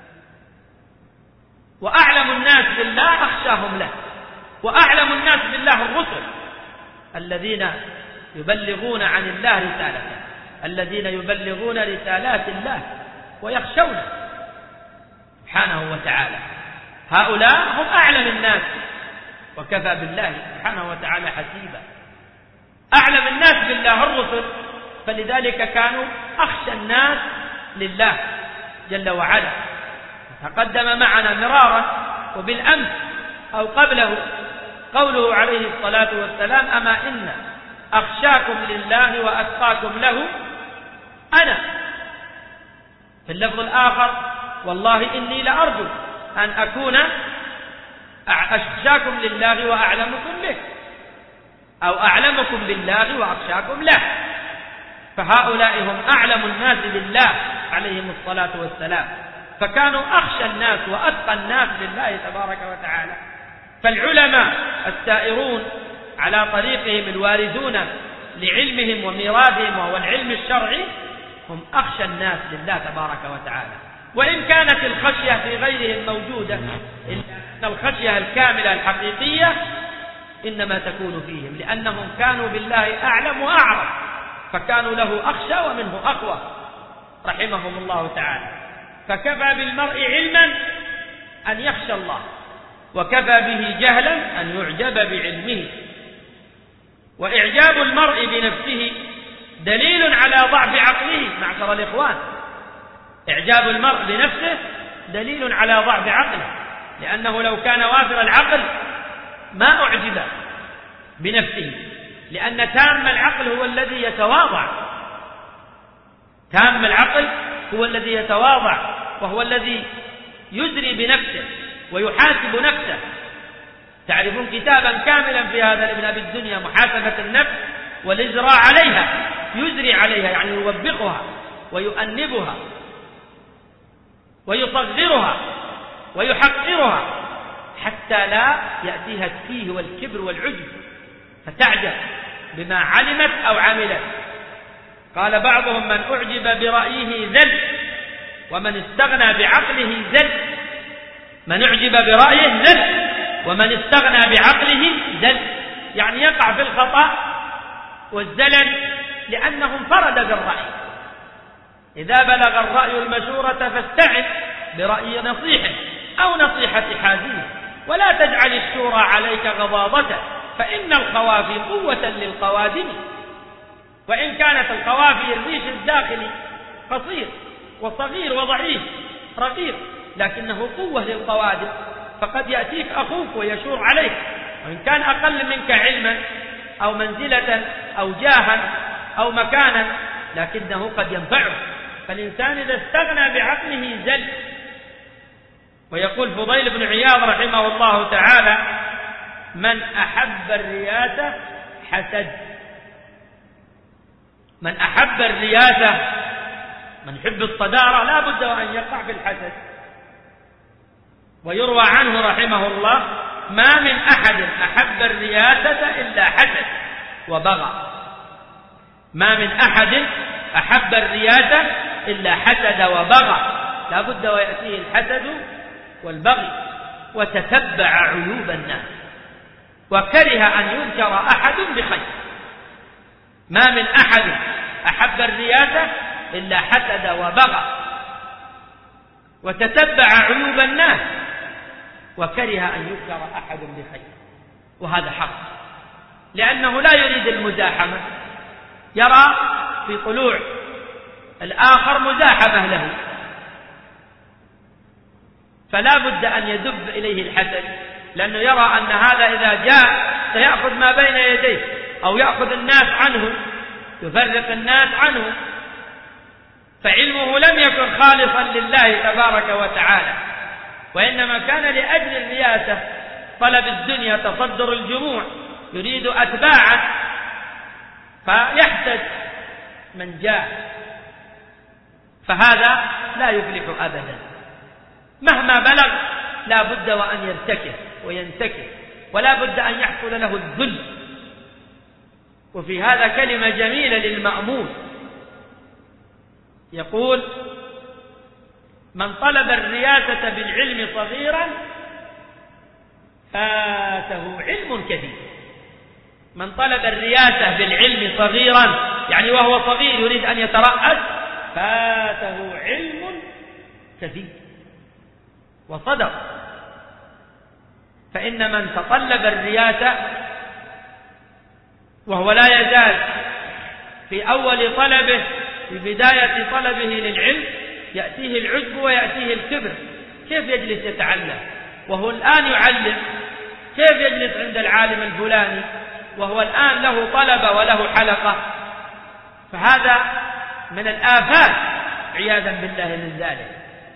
وأعلم الناس بالله أخشاهم له، وأعلم الناس بالله الرسل الذين يبلغون عن الله رسالته، الذين يبلغون رسالات الله ويخشونه سبحانه وتعالى. هؤلاء هم أعلم الناس، وكفى بالله سبحانه وتعالى حسيبا. أعلم الناس بالله الرسل، فلذلك كانوا أخشى الناس لله جل وعلا. تقدم معنا مرارا وبالأمس أو قبله قوله عليه الصلاة والسلام: أما إن أخشاكم لله وأتقاكم له أنا. في اللفظ الآخر: والله إني لأرجو أن أكون أخشاكم لله وأعلمكم به، أو أعلمكم بالله وأخشاكم له. فهؤلاء هم أعلم الناس بالله عليهم الصلاة والسلام، فكانوا أخشى الناس وأتقى الناس لله تبارك وتعالى. فالعلماء السائرون على طريقهم الواردون لعلمهم وميراثهم وهو العلم الشرعي هم أخشى الناس لله تبارك وتعالى. وإن كانت الخشية في غيرهم موجودة، إن الخشية الكاملة الحقيقية إنما تكون فيهم، لأنهم كانوا بالله أعلم وأعرف، فكانوا له أخشى ومنه أقوى رحمهم الله تعالى. فكفى بالمرء علما أن يخشى الله، وكفى به جهلا أن يعجب بعلمه. وإعجاب المرء بنفسه دليل على ضعف عقله معشر الإخوان. إعجاب المرء بنفسه دليل على ضعف عقله، لأنه لو كان وافر العقل ما أعجب بنفسه، لأن تام العقل هو الذي يتواضع، تام العقل هو الذي يتواضع، وهو الذي يزري بنفسه ويحاسب نفسه. تعرفون كتابا كاملا في هذا لابن أبي الدنيا: محاسبة النفس والإزراء عليها. يزري عليها يعني يوبقها ويؤنبها ويصغرها ويحقرها حتى لا يأتيها التيه والكبر والعجب فتعجب بما علمت أو عملت. قال بعضهم: من أعجب برأيه ذل، ومن استغنى بعقله ذل. من أعجب برأيه ذل، ومن استغنى بعقله ذل، يعني يقع في الخطأ والزلل لأنه انفرد بالرأي. إذا بلغ الرأي المشورة فاستعن برأي نصيح أو نصيحة حازم، ولا تجعل الشورى عليك غضاضة، فإن الخوافي قوة للقوادم. وإن كانت القوافي الريش الداخلي قصير وصغير وضعيف رقيق، لكنه قوة للقوادم، فقد يأتيك أخوك ويشور عليك، وإن كان أقل منك علما أو منزلة أو جاها أو مكانا، لكنه قد ينفعه. فالإنسان إذا استغنى بعقله زل. ويقول فضيل بن عياض رحمه الله تعالى: من أحب الرياسة حسد. من أحب الرياسة، من يحب الصدارة لا بد أن يقع في الحسد. ويروى عنه رحمه الله: ما من أحد أحب الرياسة إلا حسد وبغى. ما من أحد أحب الرياسة إلا حسد وبغى، لا بد ويأتيه الحسد والبغي. وتتبع عيوب الناس وكره أن يذكر أحد بخير. ما من أحد أحب الرياسة إلا حسد وبغى. وتتبع عيوب الناس وكره أن يذكر أحد بخير، وهذا حق، لأنه لا يريد المزاحمة، يرى في طلوع الآخر مزاحمة له، فلا بد أن يدب إليه الحسد، لأنه يرى أن هذا إذا جاء سيأخذ ما بين يديه أو يأخذ الناس عنه، يفرق الناس عنه، فعلمه لم يكن خالصا لله تبارك وتعالى، وإنما كان لأجل الرياسة، طلب الدنيا، تصدر الجموع، يريد أتباعا، فيحسد من جاء، فهذا لا يفلح أبدا، مهما بلغ لا بد وأن يرتكب وينتكب، ولا بد أن يحصل له الذل. وفي هذا كلمة جميلة للمأمون، يقول: من طلب الرياسة بالعلم صغيرا فاته علم كبير. من طلب الرياسة بالعلم صغيرا، يعني وهو صغير يريد أن يترأس، فاته علم كبير. وصدق، فإن من تطلب الرياسة وهو لا يزال في أول طلبه، في بداية طلبه للعلم، يأتيه العجب ويأتيه الكبر. كيف يجلس يتعلم وهو الآن يعلم؟ كيف يجلس عند العالم الفلاني وهو الآن له طلبة وله حلقة؟ فهذا من الآفات عياذا بالله من ذلك.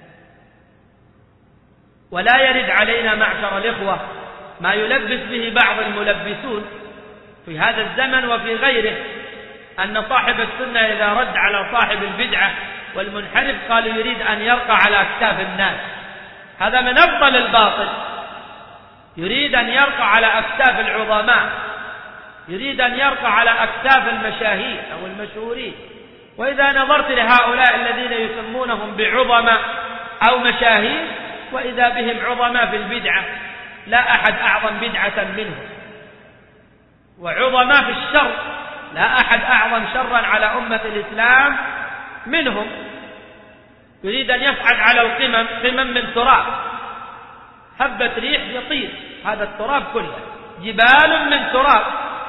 ولا يرد علينا معشر الإخوة ما يلبس به بعض الملبسون في هذا الزمن وفي غيره، أن صاحب السنة إذا رد على صاحب البدعة والمنحرف قال يريد أن يرقى على أكتاف الناس. هذا من أفضل الباطل، يريد أن يرقى على أكتاف العظماء، يريد أن يرقى على أكتاف المشاهير أو المشهورين. وإذا نظرت لهؤلاء الذين يسمونهم بعظماء أو مشاهير، وإذا بهم عظماء في البدعة، لا أحد أعظم بدعة منهم، وعظماء في الشر، لا أحد أعظم شرا على أمة الإسلام منهم. يريد أن يصعد على القمم، قمم من تراب، هبة ريح يطير هذا التراب كله، جبال من تراب.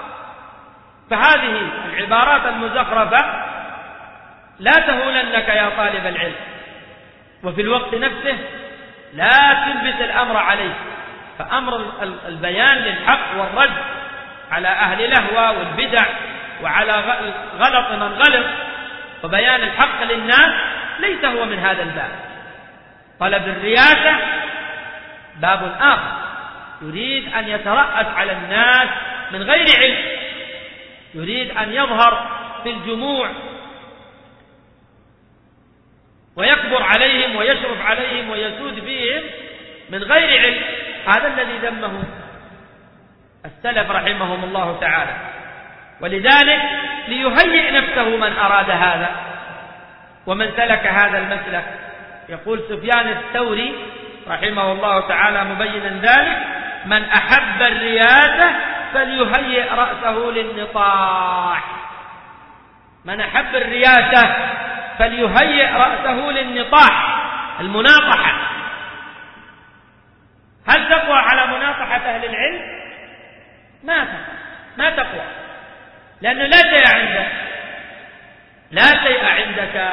فهذه العبارات المزخرفة لا تهوننك يا طالب العلم، وفي الوقت نفسه لا تلبس الأمر عليه. فأمر البيان للحق والرد على أهل الأهوى والبدع وعلى غلط من غلط وبيان الحق للناس ليس هو من هذا الباب. طلب الرياسة باب آخر، يريد أن يترأس على الناس من غير علم، يريد أن يظهر في الجموع ويكبر عليهم ويشرف عليهم ويسود فيهم من غير علم. هذا الذي ذمه السلف رحمهم الله تعالى. ولذلك ليهيئ نفسه من أراد هذا ومن سلك هذا المسلك. يقول سفيان الثوري رحمه الله تعالى مبينا ذلك: من أحب الرياسة فليهيئ رأسه للنطاح. من أحب الرياسة فليهيئ رأسه للنطاح، المناطحة. هل تقوى على مناطحة أهل العلم؟ ما تقوى، ما تقوى، لأنه لا شيء عندك، لا شيء عندك.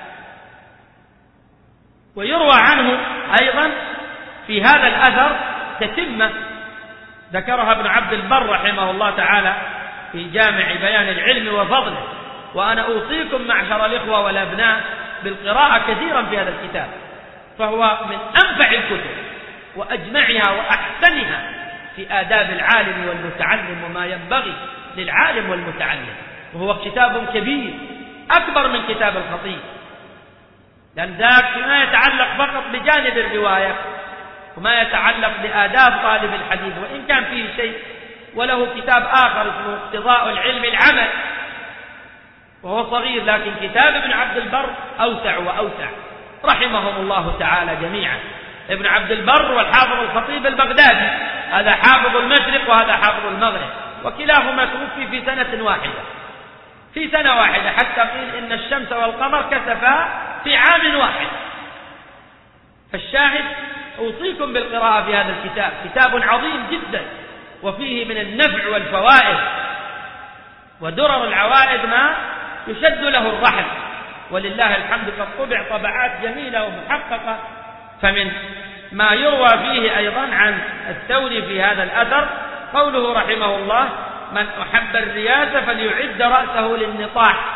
ويروى عنه أيضا في هذا الأثر تتمة ذكرها ابن عبد البر رحمه الله تعالى في جامع بيان العلم وفضله. وأنا أوصيكم معشر الإخوة والأبناء بالقراءة كثيرا في هذا الكتاب، فهو من أنفع الكتب وأجمعها وأحسنها في آداب العالم والمتعلم وما ينبغي للعالم والمتعلم. وهو كتاب كبير أكبر من كتاب الخطيب، لأن ذاك ما يتعلق فقط بجانب الرواية وما يتعلق بآداب طالب الحديث، وإن كان فيه شيء، وله كتاب آخر اسمه اقتضاء العلم العمل وهو صغير، لكن كتاب ابن عبد البر أوسع وأوسع رحمهم الله تعالى جميعا. ابن عبد البر والحافظ الخطيب البغدادي، هذا حافظ المشرق وهذا حافظ المغرب، وكلاهما توفي في سنة واحدة، في سنة واحدة، حتى قيل إن الشمس والقمر كسفا في عام واحد. فالشاهد أوصيكم بالقراءة في هذا الكتاب، كتاب عظيم جدا وفيه من النفع والفوائد ودرر العوائد ما يشد له الرحل، ولله الحمد قد طبع طبعات جميلة ومحققة. فمن ما يروى فيه أيضا عن الثوري في هذا الأثر قوله رحمه الله: من أحب الرياسة فليعد رأسه للنطاح،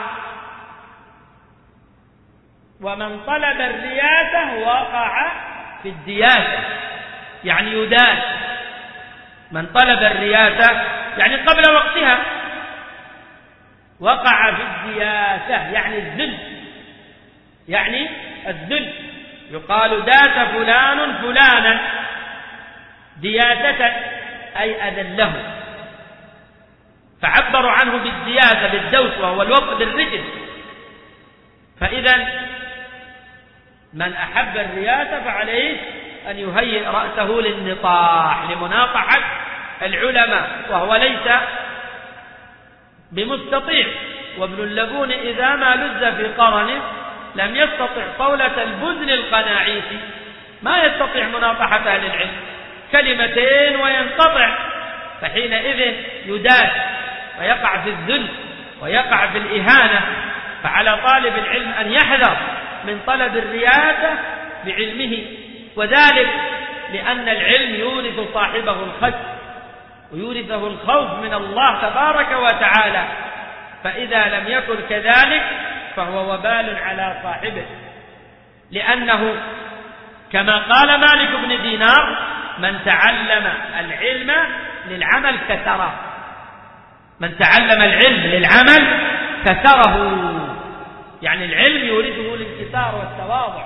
ومن طلب الرياسة وقع في الدياسة، يعني يداس. من طلب الرياسة يعني قبل وقتها، وقع في الدياسة يعني الذل، يعني الذل. يقال داس فلان فلانا دياسة أي أذله، فعبروا عنه بالدياسة بالدوس وهو الوطء بالرجل. فإذا من أحب الرياسة فعليه أن يهيئ رأسه للنطاح لمناطحة العلماء، وهو ليس بمستطيع. وابن اللبون إذا ما لز في قرنه لم يستطع طولة البذل القناعيسي، ما يستطيع مناطحة أهل العلم، كلمتين وينقطع، فحينئذ يداس ويقع في الذل ويقع في الإهانة. فعلى طالب العلم أن يحذر من طلب الرياسة بعلمه، وذلك لأن العلم يورث صاحبه الخشية ويورثه الخوف من الله تبارك وتعالى، فإذا لم يكن كذلك فهو وبال على صاحبه، لأنه كما قال مالك بن دينار: من تعلم العلم للعمل كسره. من تعلم العلم للعمل كسره، يعني العلم يورثه الانكسار والتواضع،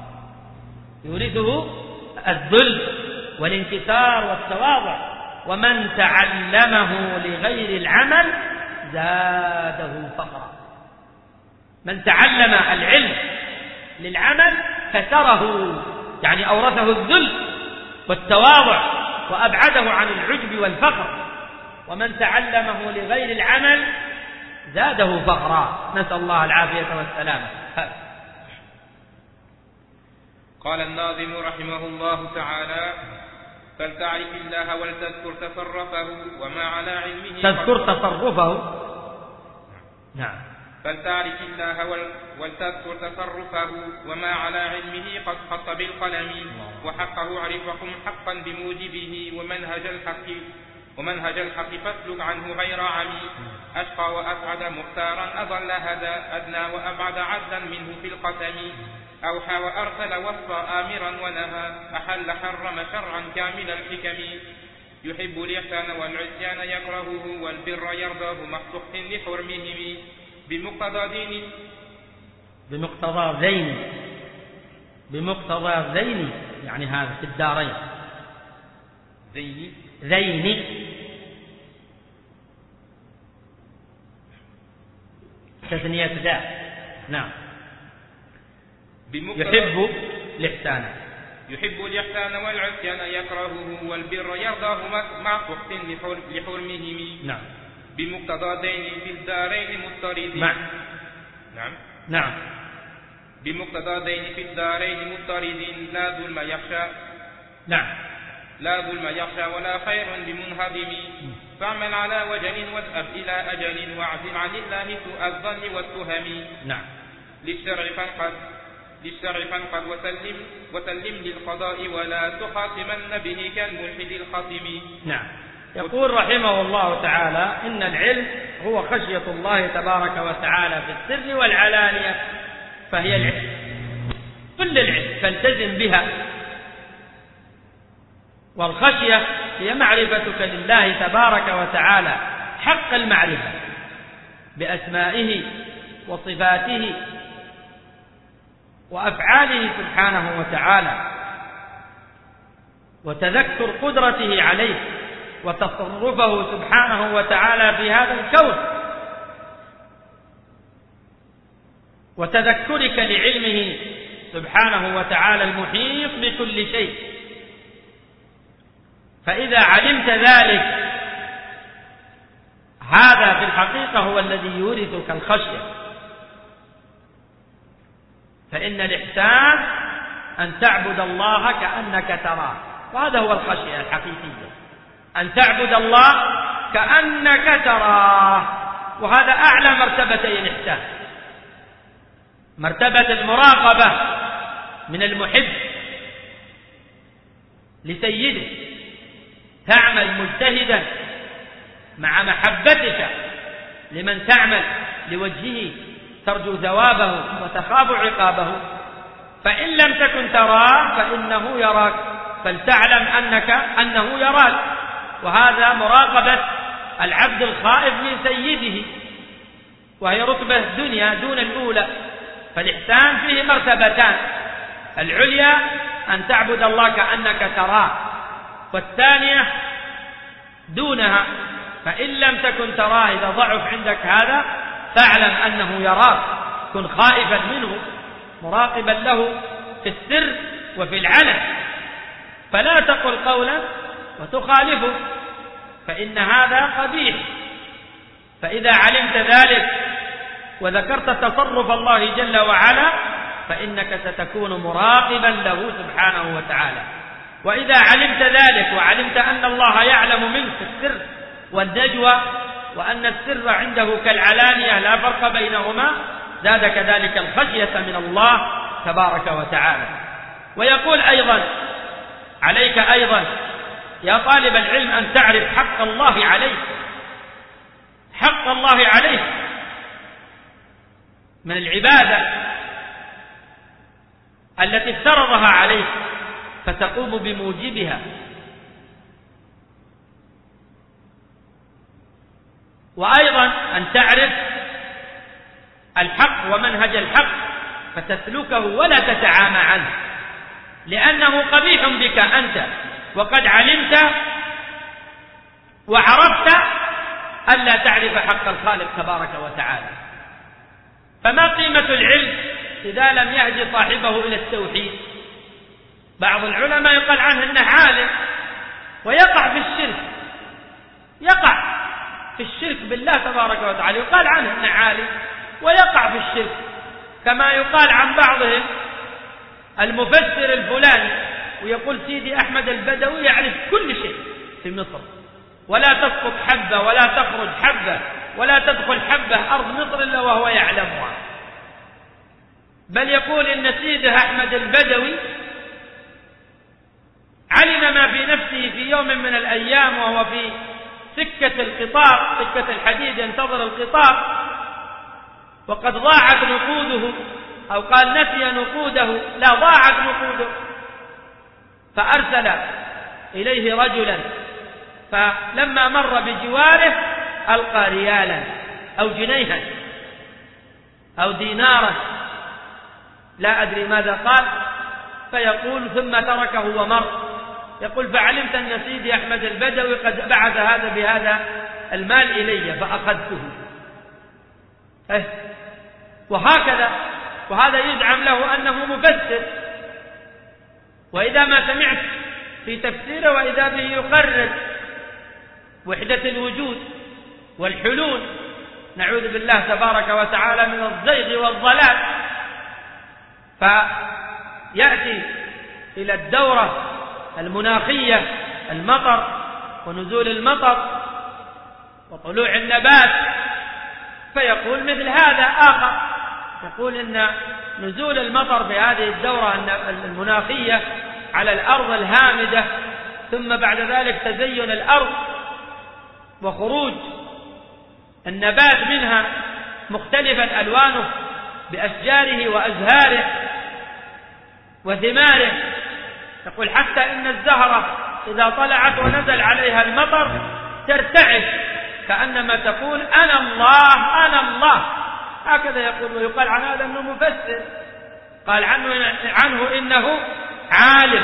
يورثه الذل والانكسار والتواضع. ومن تعلمه لغير العمل زاده فقرا. من تعلم العلم للعمل كسره، يعني أورثه الذل والتواضع وأبعده عن العجب والفقر. ومن تعلمه لغير العمل زاده فقرا، نسأل الله العافية والسلامة. قال الناظم رحمه الله تعالى: فلتعرف الله ولتذكر تصرفه وما على علمه تذكر تصرفه نعم فلتعرف الله ولتذكر تصرفه وما على علمه قد خط بالقلم، وحقه عرفكم حقا بموجبه، ومنهج الحق ومنهج الحق فاسلك عنه غير عمي. أشقى وأسعد مختارا أضل هدى أدنى وأبعد عدلا منه في القسم. أوحى وأرسل وصى آمرا ونهى أحل حرم شرعا كامل الحكم. يحب الإحسان والعصيان يكرهه والبر يرضاه مخصوص لحرمهم. بمقتضى دين بمقتضى ذين بمقتضى ذين يعني هذا في الدارين ذين ذين تثنية ذا نعم. يحب الإحسان يحب الإحسان والعصيان يكرهه والبر يرضاه مع سخط لحرمهم. نعم. بمقتضى دين في الدارين مضطرد. نعم. نعم. نعم. بمقتضى دين في الدارين مضطرد لا ظلم يخشى. نعم. لا ظلم يخشى ولا خير بمنهدم. فاعمل على وجل واذهب إلى أجل واعزم عن الله سوء الظن والتهم. نعم. للشرع فانقد للشرع فانقد وسلم وسلم للقضاء ولا تخاصمن به كالملحد الخصم. نعم. يقول رحمه الله تعالى: إن العلم هو خشية الله تبارك وتعالى في السر والعلانية، فهي العلم كل العلم فالتزم بها. والخشية هي معرفتك لله تبارك وتعالى حق المعرفة بأسمائه وصفاته وأفعاله سبحانه وتعالى، وتذكر قدرته عليه وتصرفه سبحانه وتعالى في هذا الكون، وتذكرك لعلمه سبحانه وتعالى المحيط بكل شيء. فإذا علمت ذلك هذا في الحقيقة هو الذي يورثك الخشية. فإن الإحسان أن تعبد الله كأنك تراه، وهذا هو الخشية الحقيقية، أن تعبد الله كأنك تراه، وهذا أعلى مرتبتي الإحسان، مرتبة المراقبة من المحب لسيده، تعمل مجتهدا مع محبتك لمن تعمل لوجهه ترجو ثوابه وتخاف عقابه، فإن لم تكن تراه فإنه يراك، فلتعلم أنك أنه يراك، وهذا مراقبة العبد الخائف من سيده، وهي رتبة الدنيا دون الأولى. فالإحسان فيه مرتبتان، العليا أن تعبد الله كأنك تراه، والثانية دونها، فإن لم تكن تراه إذا ضعف عندك هذا فاعلم أنه يراك، كن خائفا منه مراقبا له في السر وفي العلن، فلا تقل قولا وتخالفه فإن هذا قبيح. فإذا علمت ذلك وذكرت تصرف الله جل وعلا فإنك ستكون مراقبا له سبحانه وتعالى. وإذا علمت ذلك وعلمت أن الله يعلم منك السر والنجوى، وأن السر عنده كالعلانية لا فرق بينهما، زاد كذلك الخشية من الله تبارك وتعالى. ويقول أيضا عليك أيضا يا طالب العلم أن تعرف حق الله عليك، حق الله عليك من العبادة التي افترضها عليك فتقوم بموجبها، وأيضا أن تعرف الحق ومنهج الحق فتسلكه ولا تتعامى عنه، لأنه قبيح بك أنت وقد علمت وعرفت ألا تعرف حق الخالق تبارك وتعالى. فما قيمة العلم إذا لم يهدي صاحبه إلى التوحيد؟ بعض العلماء يقال عنه أنه عالم ويقع في الشرك، يقع في الشرك بالله تبارك وتعالى، يقال عنه أنه عالم ويقع في الشرك، كما يقال عن بعضهم المفسر الفلاني، ويقول سيدي أحمد البدوي يعرف كل شيء في مصر، ولا تسقط حبة ولا تخرج حبة ولا تدخل حبة أرض مصر إلا وهو يعلمها. بل يقول إن سيده أحمد البدوي علم ما في نفسه في يوم من الأيام وهو في سكة القطار، سكة الحديد ينتظر القطار، وقد ضاعت نقوده، أو قال نسي نقوده، لا ضاعت نقوده، فأرسل إليه رجلا، فلما مر بجواره ألقى ريالا أو جنيها أو دينارا لا أدري ماذا قال، فيقول ثم تركه ومر، يقول فعلمت أن سيدي أحمد البدوي قد بعث هذا بهذا المال إلي فأخذته. وهكذا، وهذا يزعم له أنه مفسر، وإذا ما سمعت في تفسيره وإذا به يقرر وحدة الوجود والحلول، نعوذ بالله تبارك وتعالى من الزيغ والضلال. فيأتي إلى الدورة المناخية، المطر ونزول المطر وطلوع النبات، فيقول مثل هذا آخر، يقول إن نزول المطر في هذه الدورة المناخية على الأرض الهامدة، ثم بعد ذلك تزين الأرض وخروج النبات منها مختلفا ألوانه بأشجاره وأزهاره وثماره، يقول حتى إن الزهرة إذا طلعت ونزل عليها المطر ترتعش كأنما تقول أنا الله أنا الله، هكذا يقول. ويقال عن هذا أنه مفسر، قال عنه, عنه إنه عالم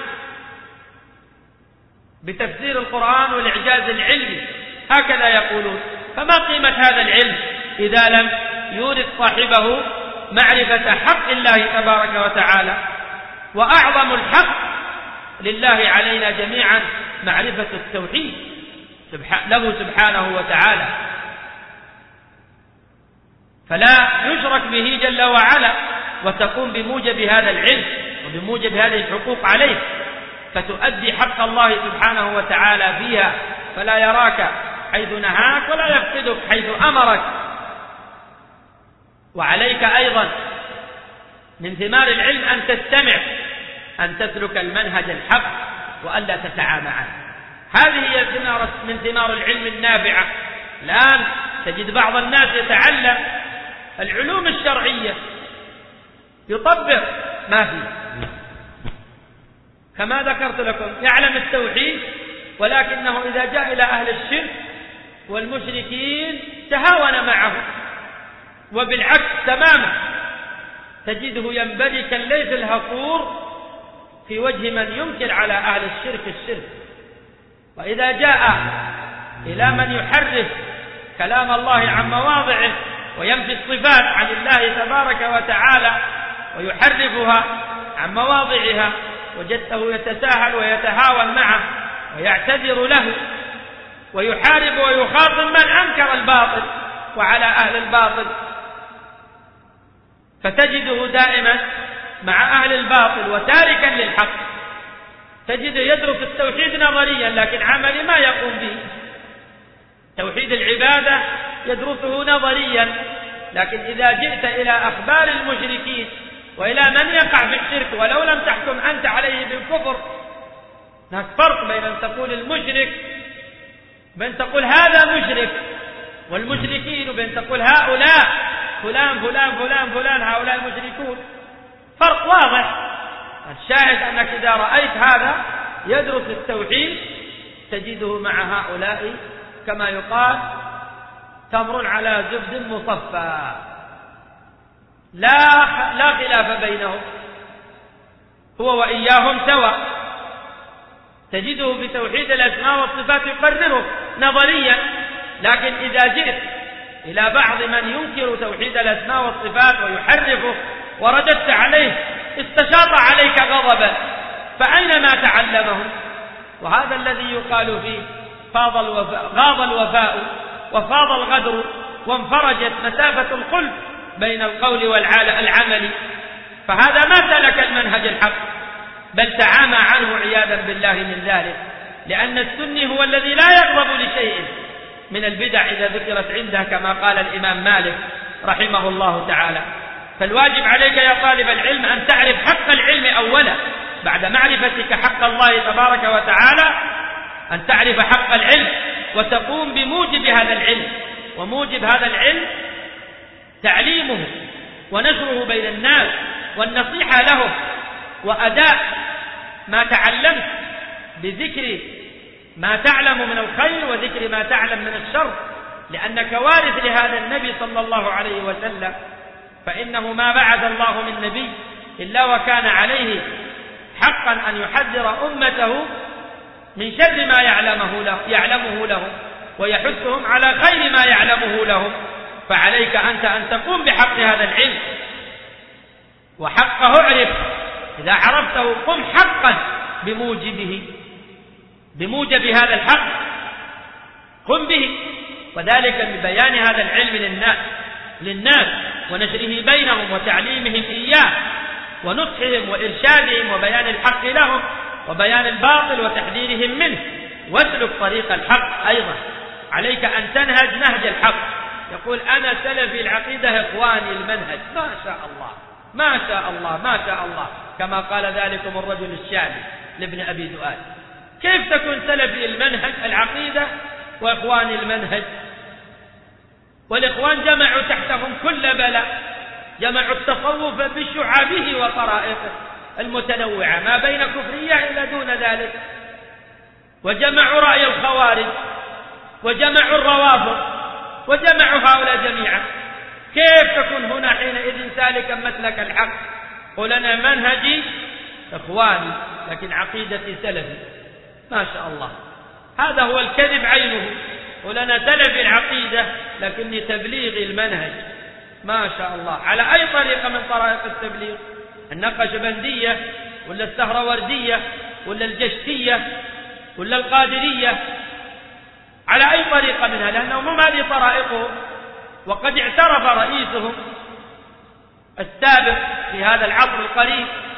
بتفسير القرآن والإعجاز العلمي، هكذا يقولون. فما قيمة هذا العلم إذا لم يورث صاحبه معرفة حق الله تبارك وتعالى؟ وأعظم الحق لله علينا جميعا معرفة التوحيد له سبحانه وتعالى، فلا يشرك به جل وعلا، وتقوم بموجب هذا العلم وبموجب هذه الحقوق عليك، فتؤدي حق الله سبحانه وتعالى فيها، فلا يراك حيث نهاك ولا يفقدك حيث أمرك. وعليك أيضا من ثمار العلم أن تستمع، أن تسلك المنهج الحق وألا تتعامى عنه. هذه هي من ثمار العلم النافعة. الآن تجد بعض الناس يتعلم العلوم الشرعية يطبق ما فيه، كما ذكرت لكم يعلم التوحيد، ولكنه إذا جاء إلى أهل الشرك والمشركين تهاون معه، وبالعكس تماما تجده ينبغي كالليث الهفور في وجه من ينكر على أهل الشرك الشرك. وإذا جاء إلى من يحرف كلام الله عن مواضعه وينفي الصفات عن الله تبارك وتعالى ويحرفها عن مواضعها، وجدته يتساهل ويتهاون معه ويعتذر له ويحارب ويخاطب من أنكر الباطل وعلى أهل الباطل. فتجده دائما مع أهل الباطل وتاركا للحق. تجده يدرس التوحيد نظريا لكن عملي ما يقوم به. توحيد العبادة يدرسه نظريا، لكن إذا جئت إلى أخبار المشركين وإلى من يقع في الشرك ولو لم تحكم أنت عليه بالكفر، هناك فرق بين أن تقول المشرك بين تقول هذا مشرك والمشركين وبين تقول هؤلاء فلان فلان فلان فلان هؤلاء مشركون. فرق واضح. الشاهد أنك إذا رأيت هذا يدرس التوحيد تجده مع هؤلاء كما يقال تمر على زبد مصفى، لا لا خلاف بينهم، هو وإياهم سواء. تجده بتوحيد الأسماء والصفات يقرره نظريا، لكن إذا جئت إلى بعض من ينكر توحيد الأسماء والصفات ويحرفه ورددت عليه استشاط عليك غضبا، فأين ما تعلمه؟ وهذا الذي يقال فيه فاض الوفاء غاض الوفاء وفاض الغدر وانفرجت مسافة الخلف بين القول والعمل. فهذا ما سلك المنهج الحق بل تعامى عنه عياذا بالله من ذلك، لأن السني هو الذي لا يغضب لشيء من البدع إذا ذكرت عنده كما قال الإمام مالك رحمه الله تعالى. فالواجب عليك يا طالب العلم أن تعرف حق العلم أولا، بعد معرفتك حق الله تبارك وتعالى أن تعرف حق العلم وتقوم بموجب هذا العلم. وموجب هذا العلم تعليمه ونشره بين الناس والنصيحة لهم وأداء ما تعلمت بذكر ما تعلم من الخير وذكر ما تعلم من الشر، لأنك وارث لهذا النبي صلى الله عليه وسلم، فإنه ما بعث الله من نبي إلا وكان عليه حقا أن يحذر أمته من شر ما يعلمه له يعلمه لهم ويحثهم على خير ما يعلمه لهم. فعليك أنت أن تقوم بحق هذا العلم، وحقه اعرف، إذا عرفته قم حقا بموجبه بموجب هذا الحق قم به، وذلك ببيان هذا العلم للناس للناس ونشره بينهم وتعليمهم إياه ونصحهم وإرشادهم وبيان الحق لهم وبيان الباطل وتحذيرهم منه، واسلك طريق الحق. أيضا عليك أن تنهج نهج الحق. يقول أنا سلفي العقيدة إخواني المنهج، ما شاء الله ما شاء الله ما شاء الله، كما قال ذلكم الرجل الشامي لابن أبي دؤاد. كيف تكون سلفي المنهج العقيدة وإخواني المنهج؟ والإخوان جمعوا تحتهم كل بلاء، جمعوا التصوف بشعابه وطرائقه المتنوعة ما بين كفرية إلى دون ذلك، وجمعوا رأي الخوارج وجمعوا الروافض وجمعوا هؤلاء جميعا. كيف تكون هنا حينئذ سالكا مسلك الحق؟ قل أنا منهجي إخواني لكن عقيدتي سلفي. ما شاء الله، هذا هو الكذب عينه. قل أنا سلفي العقيدة لكني تبليغي المنهج. ما شاء الله، على أي طريقة من طرائق التبليغ؟ النقشبندية ولا السهروردية ولا الجشتية ولا القادرية؟ على أي طريقة منها؟ لأنهم هم هذه طرائقهم، وقد اعترف رئيسهم السابق في هذا العصر القريب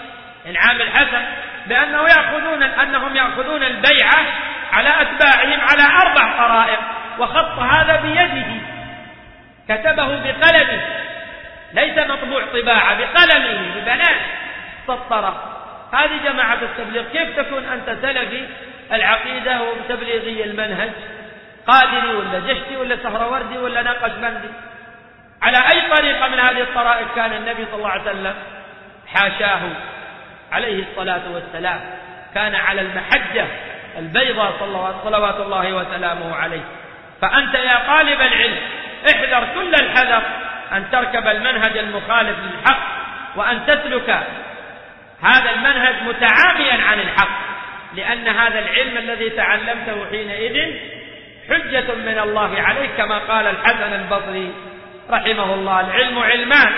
إنعام الحسن بأنه يأخذون أنهم يأخذون البيعة على أتباعهم على أربع طرائق، وخط هذا بيده، كتبه بقلمه، ليس مطبوع طباعة، بقلمه ببنان سطره. هذه جماعة التبليغ. كيف تكون أنت سلفي العقيدة وتبليغي المنهج، قادري ولا جشتي ولا سهروردي ولا ناقشبندي؟ على أي طريقة من هذه الطرائق كان النبي صلى الله عليه وسلم؟ حاشاه عليه الصلاة والسلام، كان على المحجة البيضاء صلوات الله وسلامه عليه. فأنت يا طالب العلم احذر كل الحذر أن تركب المنهج المخالف للحق، وأن تسلك هذا المنهج متعاميا عن الحق، لأن هذا العلم الذي تعلمته حينئذ حجة من الله عليك، كما قال الحسن البصري رحمه الله: العلم علمان،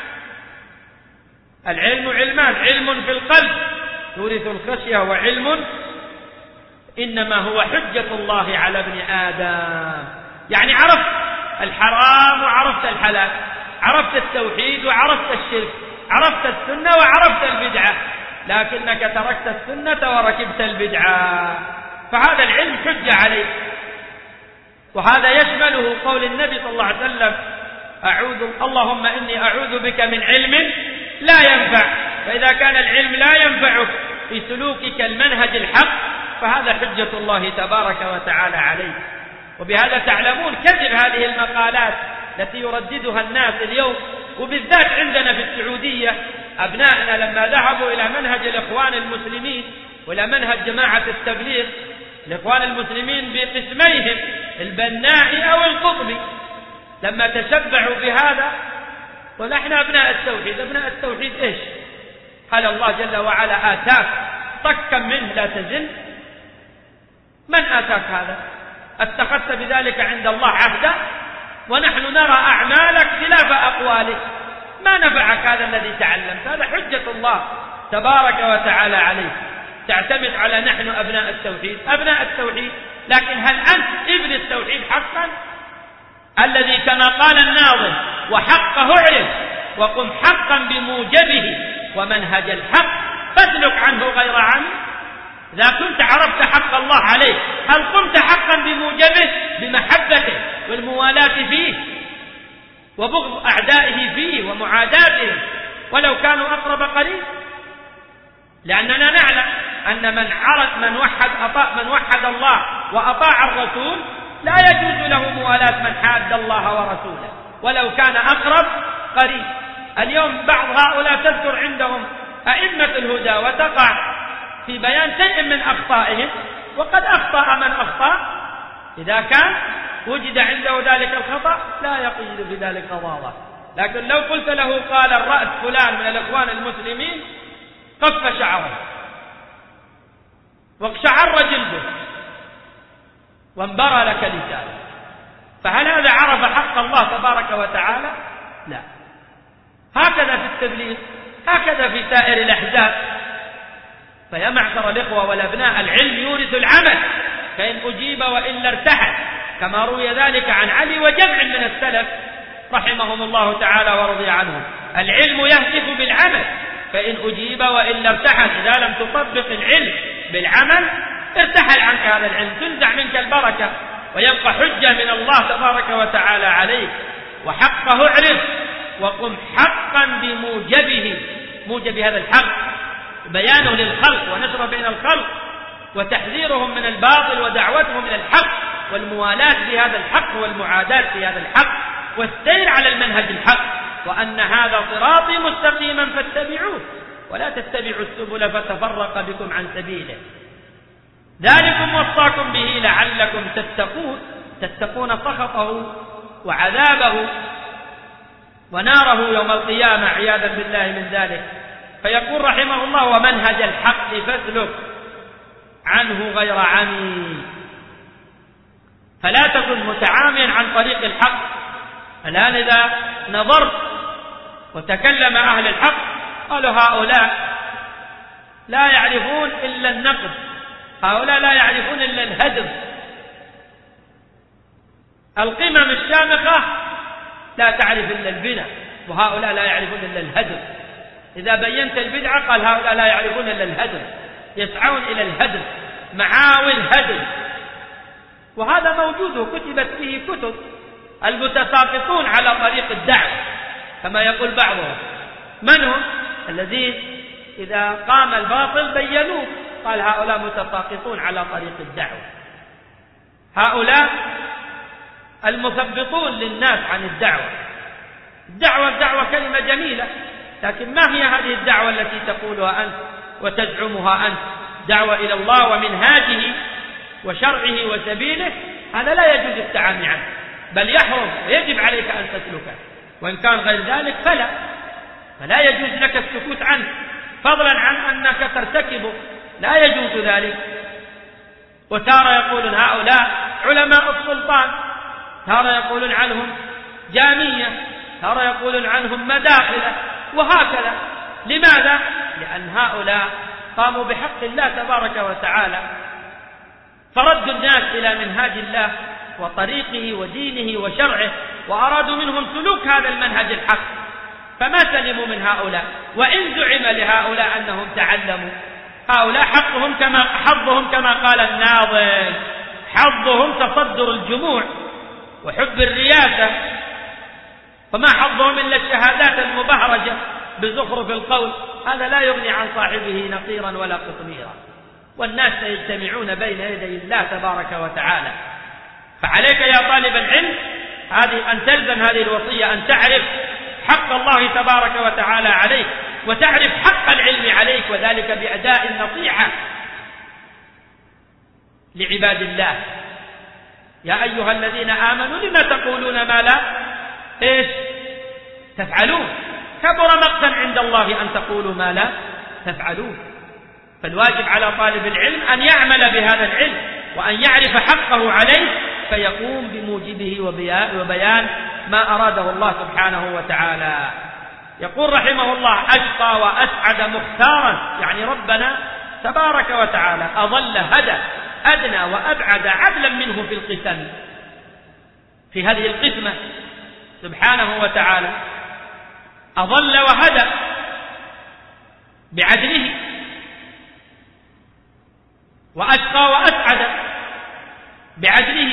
العلم علمان، علم في القلب يورث الخشية، وعلم إنما هو حجة الله على ابن آدم. يعني عرفت الحرام وعرفت الحلال، عرفت التوحيد وعرفت الشرك، عرفت السنة وعرفت البدعة، لكنك تركت السنة وركبت البدعة، فهذا العلم حجة عليك. وهذا يشمله قول النبي صلى الله عليه وسلم: أعوذ اللهم إني أعوذ بك من علم لا ينفع. فإذا كان العلم لا ينفعك في سلوكك المنهج الحق، فهذا حجة الله تبارك وتعالى عليك. وبهذا تعلمون كذب هذه المقالات التي يرددها الناس اليوم، وبالذات عندنا في السعودية أبنائنا لما ذهبوا إلى منهج الإخوان المسلمين وإلى منهج جماعة التبليغ، الإخوان المسلمين بقسميهم البنائي أو القطبي، لما تشبعوا بهذا ونحن أبناء التوحيد. أبناء التوحيد إيش؟ هل الله جل وعلا آتاك طكا منه لا تزل؟ من آتاك هذا؟ اتخذت بذلك عند الله عهدا؟ ونحن نرى أعمالك خلاف أقوالك، ما نفعك هذا الذي تعلمت. هذا حجة الله تبارك وتعالى عليك. تعتمد على نحن أبناء التوحيد، أبناء التوحيد، لكن هل أنت ابن التوحيد حقا الذي كما قال الناظم: وحقه اعرف وقم حقا بموجبه ومنهج الحق فاسلك عنه غير عنه؟ إذا كنت عرفت حق الله عليك، هل قمت حقا بموجبه بمحبته والموالاة فيه وبغض أعدائه فيه ومعاداته ولو كانوا أقرب قريب؟ لأننا نعلم أن من عرف من وحد أطاع من وحد الله وأطاع الرسول لا يجوز له موالاة من حاد الله ورسوله ولو كان أقرب قريب. اليوم بعض هؤلاء تذكر عندهم أئمة الهدى وتقع في بيان شيء من أخطائهم، وقد أخطأ من أخطأ. إذا كان وجد عنده ذلك الخطأ لا يقيد بذلك ضابط، لكن لو قلت له قال الرأس فلان من الإخوان المسلمين قف شعره واقشعر جلده وانبرى لك لسانه، فهل هذا عرف حق الله تبارك وتعالى؟ لا. هكذا في التبليغ، هكذا في سائر الأحزاب. فيا معشر الإخوة والأبناء، العلم يورث العمل، فإن أجيب وإلا ارتحل، كما روي ذلك عن علي وجمع من السلف رحمهم الله تعالى ورضي عنهم. العلم يهتف بالعمل، فإن أجيب وإلا ارتحل. إذا لم تطبق العلم بالعمل ارتحل عنك هذا العلم، تنزع منك البركة ويبقى حجة من الله تبارك وتعالى عليك. وحقه اعرف وقم حقا بموجبه، موجب هذا الحق بيانه للخلق ونشره بين الخلق وتحذيرهم من الباطل ودعوتهم إلى الحق والموالاة بهذا الحق والمعاداة بهذا الحق والسير على المنهج الحق، وأن هذا صراطي مستقيما فاتبعوه ولا تتبعوا السبل فتفرق بكم عن سبيله، ذلكم وصاكم به لعلكم تتقون، تتقون سخطه وعذابه وناره يوم القيامة عياذا بالله من ذلك. فيقول رحمه الله: ومنهج الحق فاسلك عنه غير عمي. فلا تكن متعاميا عن طريق الحق. الآن إذا نظرت وتكلم أهل الحق قالوا هؤلاء لا يعرفون إلا النقد، هؤلاء لا يعرفون إلا الهدم، القمم الشامخة لا تعرف إلا البناء، وهؤلاء لا يعرفون إلا الهدم. إذا بينت البدعة قال هؤلاء لا يعرفون إلا الهدم، يسعون إلى الهدم، معاوي الهدم. وهذا موجود وكتبت فيه كتب. المتساقطون على طريق الدعوة كما يقول بعضهم، من هم؟ الذين إذا قام الباطل بينوه، قال هؤلاء متساقطون على طريق الدعوة. هؤلاء المثبطون للناس عن الدعوة. الدعوة الدعوة كلمة جميلة، لكن ما هي هذه الدعوة التي تقولها أنت وتزعمها أنت؟ دعوة إلى الله ومنهاجه وشرعه وسبيله، هذا لا يجوز التعامي عنه، بل يحرم ويجب عليك أن تسلكه، وإن كان غير ذلك فلا فلا يجوز لك السكوت عنه، فضلا عن أنك ترتكبه، لا يجوز ذلك. وتارى يقولون هؤلاء علماء السلطان، تارى يقولون عنهم جامية، تارى يقولون عنهم مداخلة، وهكذا. لماذا؟ لأن هؤلاء قاموا بحق الله تبارك وتعالى، فردوا الناس إلى منهاج الله وطريقه ودينه وشرعه، وأرادوا منهم سلوك هذا المنهج الحق، فما سلموا من هؤلاء. وإن زعم لهؤلاء أنهم تعلموا، هؤلاء حقهم كما حظهم كما قال الناظم، حظهم تصدر الجموع وحب الرياسة، فما حظهم إلا الشهادات المبهرجة بزخرف القول. هذا لا يغني عن صاحبه نقيرا ولا قطميرا، والناس سيجتمعون بين يدي الله تبارك وتعالى. فعليك يا طالب العلم هذه أن تلزم هذه الوصية، أن تعرف حق الله تبارك وتعالى عليك، وتعرف حق العلم عليك، وذلك بأداء النصيحة لعباد الله. يا أيها الذين آمنوا لما تقولون ما لا إيش تفعلون، كبر مقتا عند الله أن تقولوا ما لا تفعلون. فالواجب على طالب العلم أن يعمل بهذا العلم، وأن يعرف حقه عليه، فيقوم بموجبه وبيان ما أراده الله سبحانه وتعالى. يقول رحمه الله: أشقى وأسعد مختارا، يعني ربنا تبارك وتعالى أضل هدى، أدنى وأبعد عدلا منه في القسم، في هذه القسمة سبحانه وتعالى. أضل وهدى بعدله، وأشقى وأسعد بعدله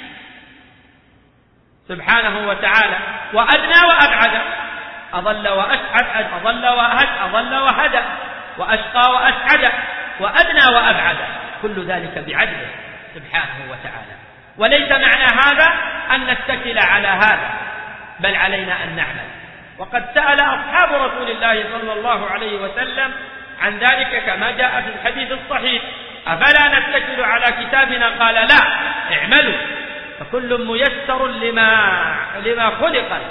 سبحانه وتعالى، وأدنى وأبعد، أضل وأسعد، أضل وهدى، أضل وهدى، وأشقى وأسعد، وأدنى وأبعد، كل ذلك بعدله سبحانه وتعالى. وليس معنى هذا أن نتكل على هذا، بل علينا أن نعمل. وقد سأل أصحاب رسول الله صلى الله عليه وسلم عن ذلك كما جاء في الحديث الصحيح: أفلا نتكل على كتابنا؟ قال: لا، اعملوا فكل ميسر لما, لما خلق.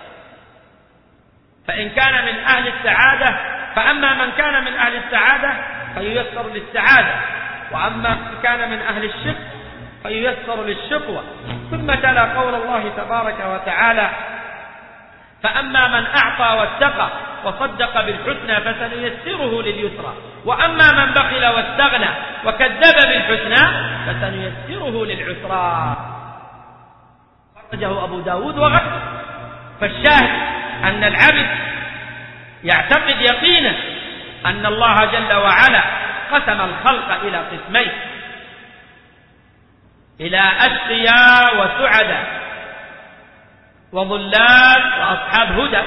فإن كان من أهل السعادة، فأما من كان من أهل السعادة فييسر للسعادة، وأما من كان من أهل الشق فييسر للشقوة. ثم تلا قول الله تبارك وتعالى: فأما من أعطى واتقى وصدق بالحسنى فسنيسره لليسرى، وأما من بخل واستغنى وكذب بالحسنى فسنيسره للعسرى. خرجه أبو داود وغيره. فالشاهد أن العبد يعتقد يقينا أن الله جل وعلا قسم الخلق إلى قسمين: إلى أشقياء وسعداء، وضلال وأصحاب هدى،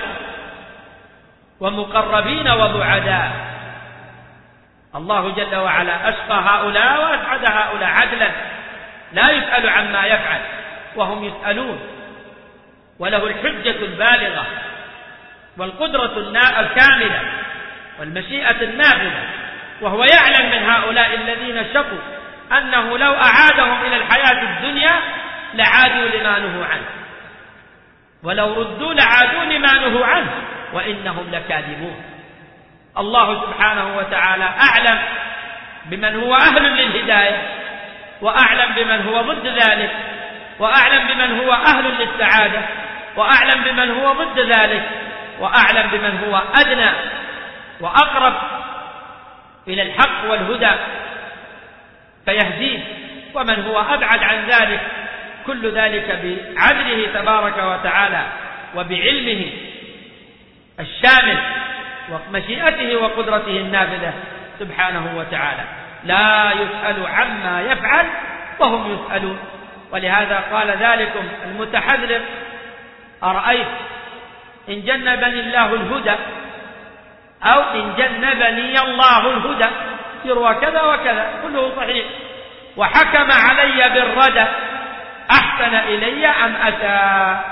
ومقربين وبعداء. الله جل وعلا أشقى هؤلاء وأسعد هؤلاء عدلا، لا يسأل عما يفعل وهم يسألون، وله الحجة البالغة والقدرة الكاملة والمشيئة النافذة. وهو يعلم من هؤلاء الذين شقوا أنه لو أعادهم إلى الحياة الدنيا لعادوا لما نهوا عنه، ولو ردوا لعادوا لما نهوا عنه، وإنهم لكاذبون. الله سبحانه وتعالى أعلم بمن هو أهل للهداية، وأعلم بمن هو ضد ذلك، وأعلم بمن هو أهل للسعادة، وأعلم بمن هو ضد ذلك، وأعلم بمن هو أدنى وأقرب إلى الحق والهدى فيهديه، ومن هو أبعد عن ذلك. كل ذلك بعدله تبارك وتعالى وبعلمه الشامل ومشيئته وقدرته النافذة سبحانه وتعالى، لا يسأل عما يفعل وهم يسألون. ولهذا قال ذلكم المتحذر: أرأيت إن جنبني الله الهدى أو إن جنبني الله الهدى، يروى كذا وكذا كله صحيح، وحكم علي بالردى أحسن إلي أم أتى.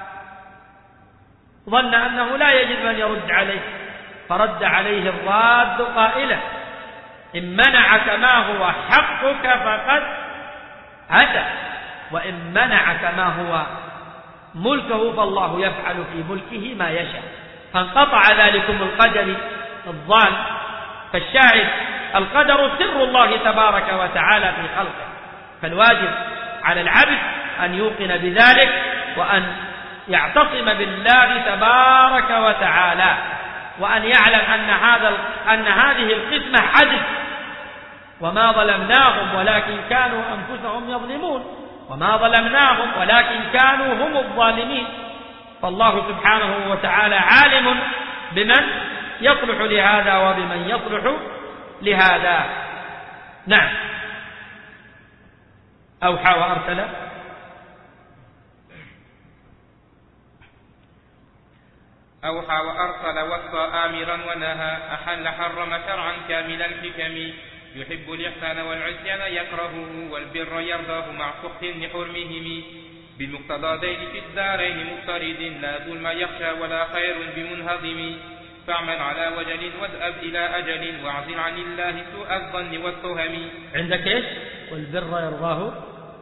ظن أنه لا يجد من يرد عليه، فرد عليه الراد قائلا: إن منعك ما هو حقك فقد أتى، وإن منعك ما هو ملكه فالله يفعل في ملكه ما يشاء. فانقطع ذلكم القدر الضال. فالشاهد: القدر سر الله تبارك وتعالى في خلقه، فالواجب على العبد أن يوقن بذلك وأن يعتصم بالله تبارك وتعالى، وأن يعلم أن هذا أن هذه القسمة عدل، وما ظلمناهم ولكن كانوا أنفسهم يظلمون، وما ظلمناهم ولكن كانوا هم الظالمين. فالله سبحانه وتعالى عالم بمن يصلح لهذا وبمن يصلح لهذا. نعم. أوحى وأرسل. أوحى وأرسل وصى آمرا ونهى، أحل حرم شرعا كامل الحكم، يحب الإحسان والعصيان يكرهه، والبر يرضاه مع سخط لحرمهم، بمقتضى ذيل في الدارين مفترض، لا ظلم يخشى ولا خير بمنهضم، فاعمل على وجل وادأب إلى أجل، واعزل عن الله سوء الظن والتهم. عندك إيش؟ والبر يرضاه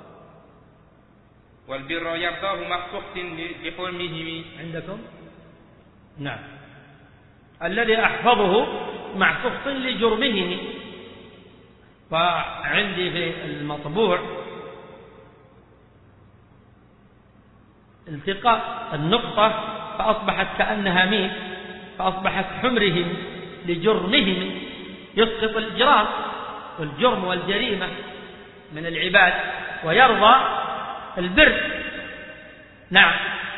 والبر يرضاه مع سخط لحرمهم. عندكم؟ نعم. الذي أحفظه مع سخط لجرمهم. وعندي في المطبوع التقاء النقطة فأصبحت كأنها ميم، فأصبحت حمرهم لجرمهم، يسقط الجرام والجرم والجريمة من العباد، ويرضى البر. نعم.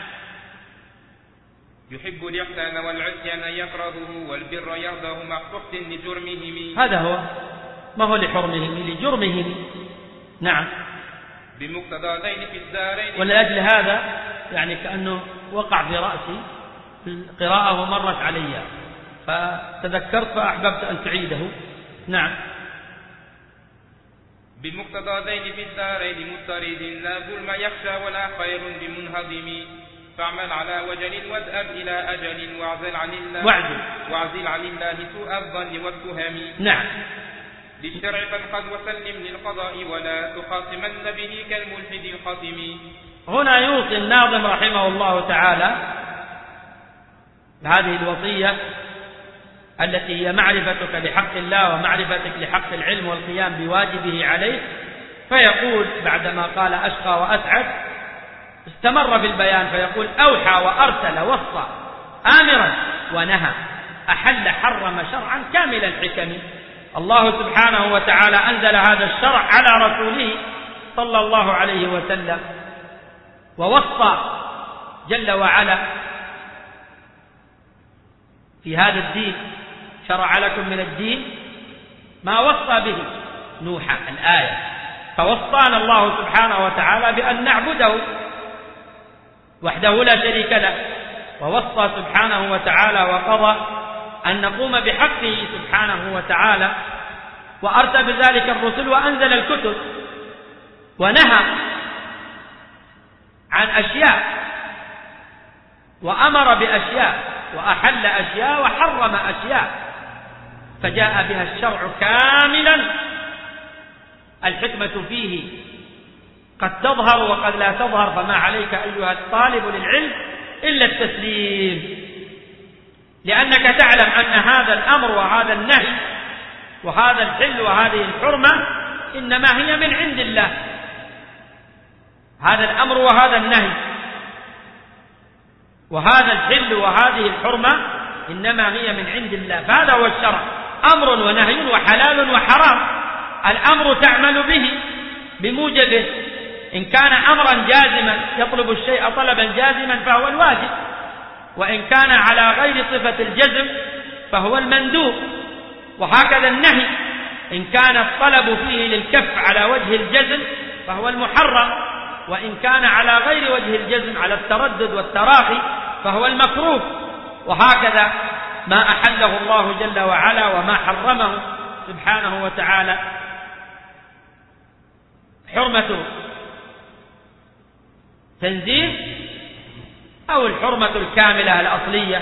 يحب الإحسان والعصيان يكرهه، والبر يرضاه مع سخط لجرمهم. هذا هو، ما هو لحرمهم، لجرمهم. نعم. بمقتضى ذين في الدارين. ولأجل هذا يعني كأنه وقع في رأسي القراءة ومرت علي فتذكرت فأحببت أن تعيده. نعم. بمقتضى ذين في الدارين مفترض، لا ظلم يخشى ولا خير بمنهضم، فاعمل على وجل وادأب إلى أجل، واعزل عن الله واعزل واعزل عن الله سوء الظن والتهم. نعم. للشرع فانقض وسلم للقضاء، ولا تخاصمن به كالملحد الخاتم. هنا يوصي الناظم رحمه الله تعالى بهذه الوصية التي هي معرفتك لحق الله ومعرفتك لحق العلم والقيام بواجبه عليه. فيقول بعدما قال أشقى وأسعد استمر في البيان فيقول: أوحى وأرسل وصى آمرا ونهى، أحل حرم شرعا كامل الحكم. الله سبحانه وتعالى أنزل هذا الشرع على رسوله صلى الله عليه وسلم، ووصى جل وعلا في هذا الدين، شرع لكم من الدين ما وصى به نوحا الآية، فوصانا الله سبحانه وتعالى بأن نعبده وحده لا شريك له، ووصى سبحانه وتعالى وقضى أن نقوم بحقه سبحانه وتعالى، وأرسل بذلك الرسل وأنزل الكتب، ونهى عن أشياء وأمر بأشياء وأحل أشياء وحرم أشياء، فجاء بها الشرع كاملا. الحكمة فيه قد تظهر وقد لا تظهر، فما عليك أيها الطالب للعلم إلا التسليم، لأنك تعلم أن هذا الأمر وهذا النهي وهذا الحل وهذه الحرمة إنما هي من عند الله. هذا الأمر وهذا النهي وهذا الحل وهذه الحرمة إنما هي من عند الله، فهذا هو الشرع، أمر ونهي وحلال وحرام. الأمر تعمل به بموجبه، إن كان أمرا جازما يطلب الشيء طلبا جازما فهو الواجب، وإن كان على غير صفة الجزم فهو المندوب. وهكذا النهي إن كان الطلب فيه للكف على وجه الجزم فهو المحرم، وإن كان على غير وجه الجزم على التردد والتراخي فهو المكروه. وهكذا ما أحله الله جل وعلا وما حرمه سبحانه وتعالى. حرمة تنزيه أو الحرمة الكاملة الأصلية،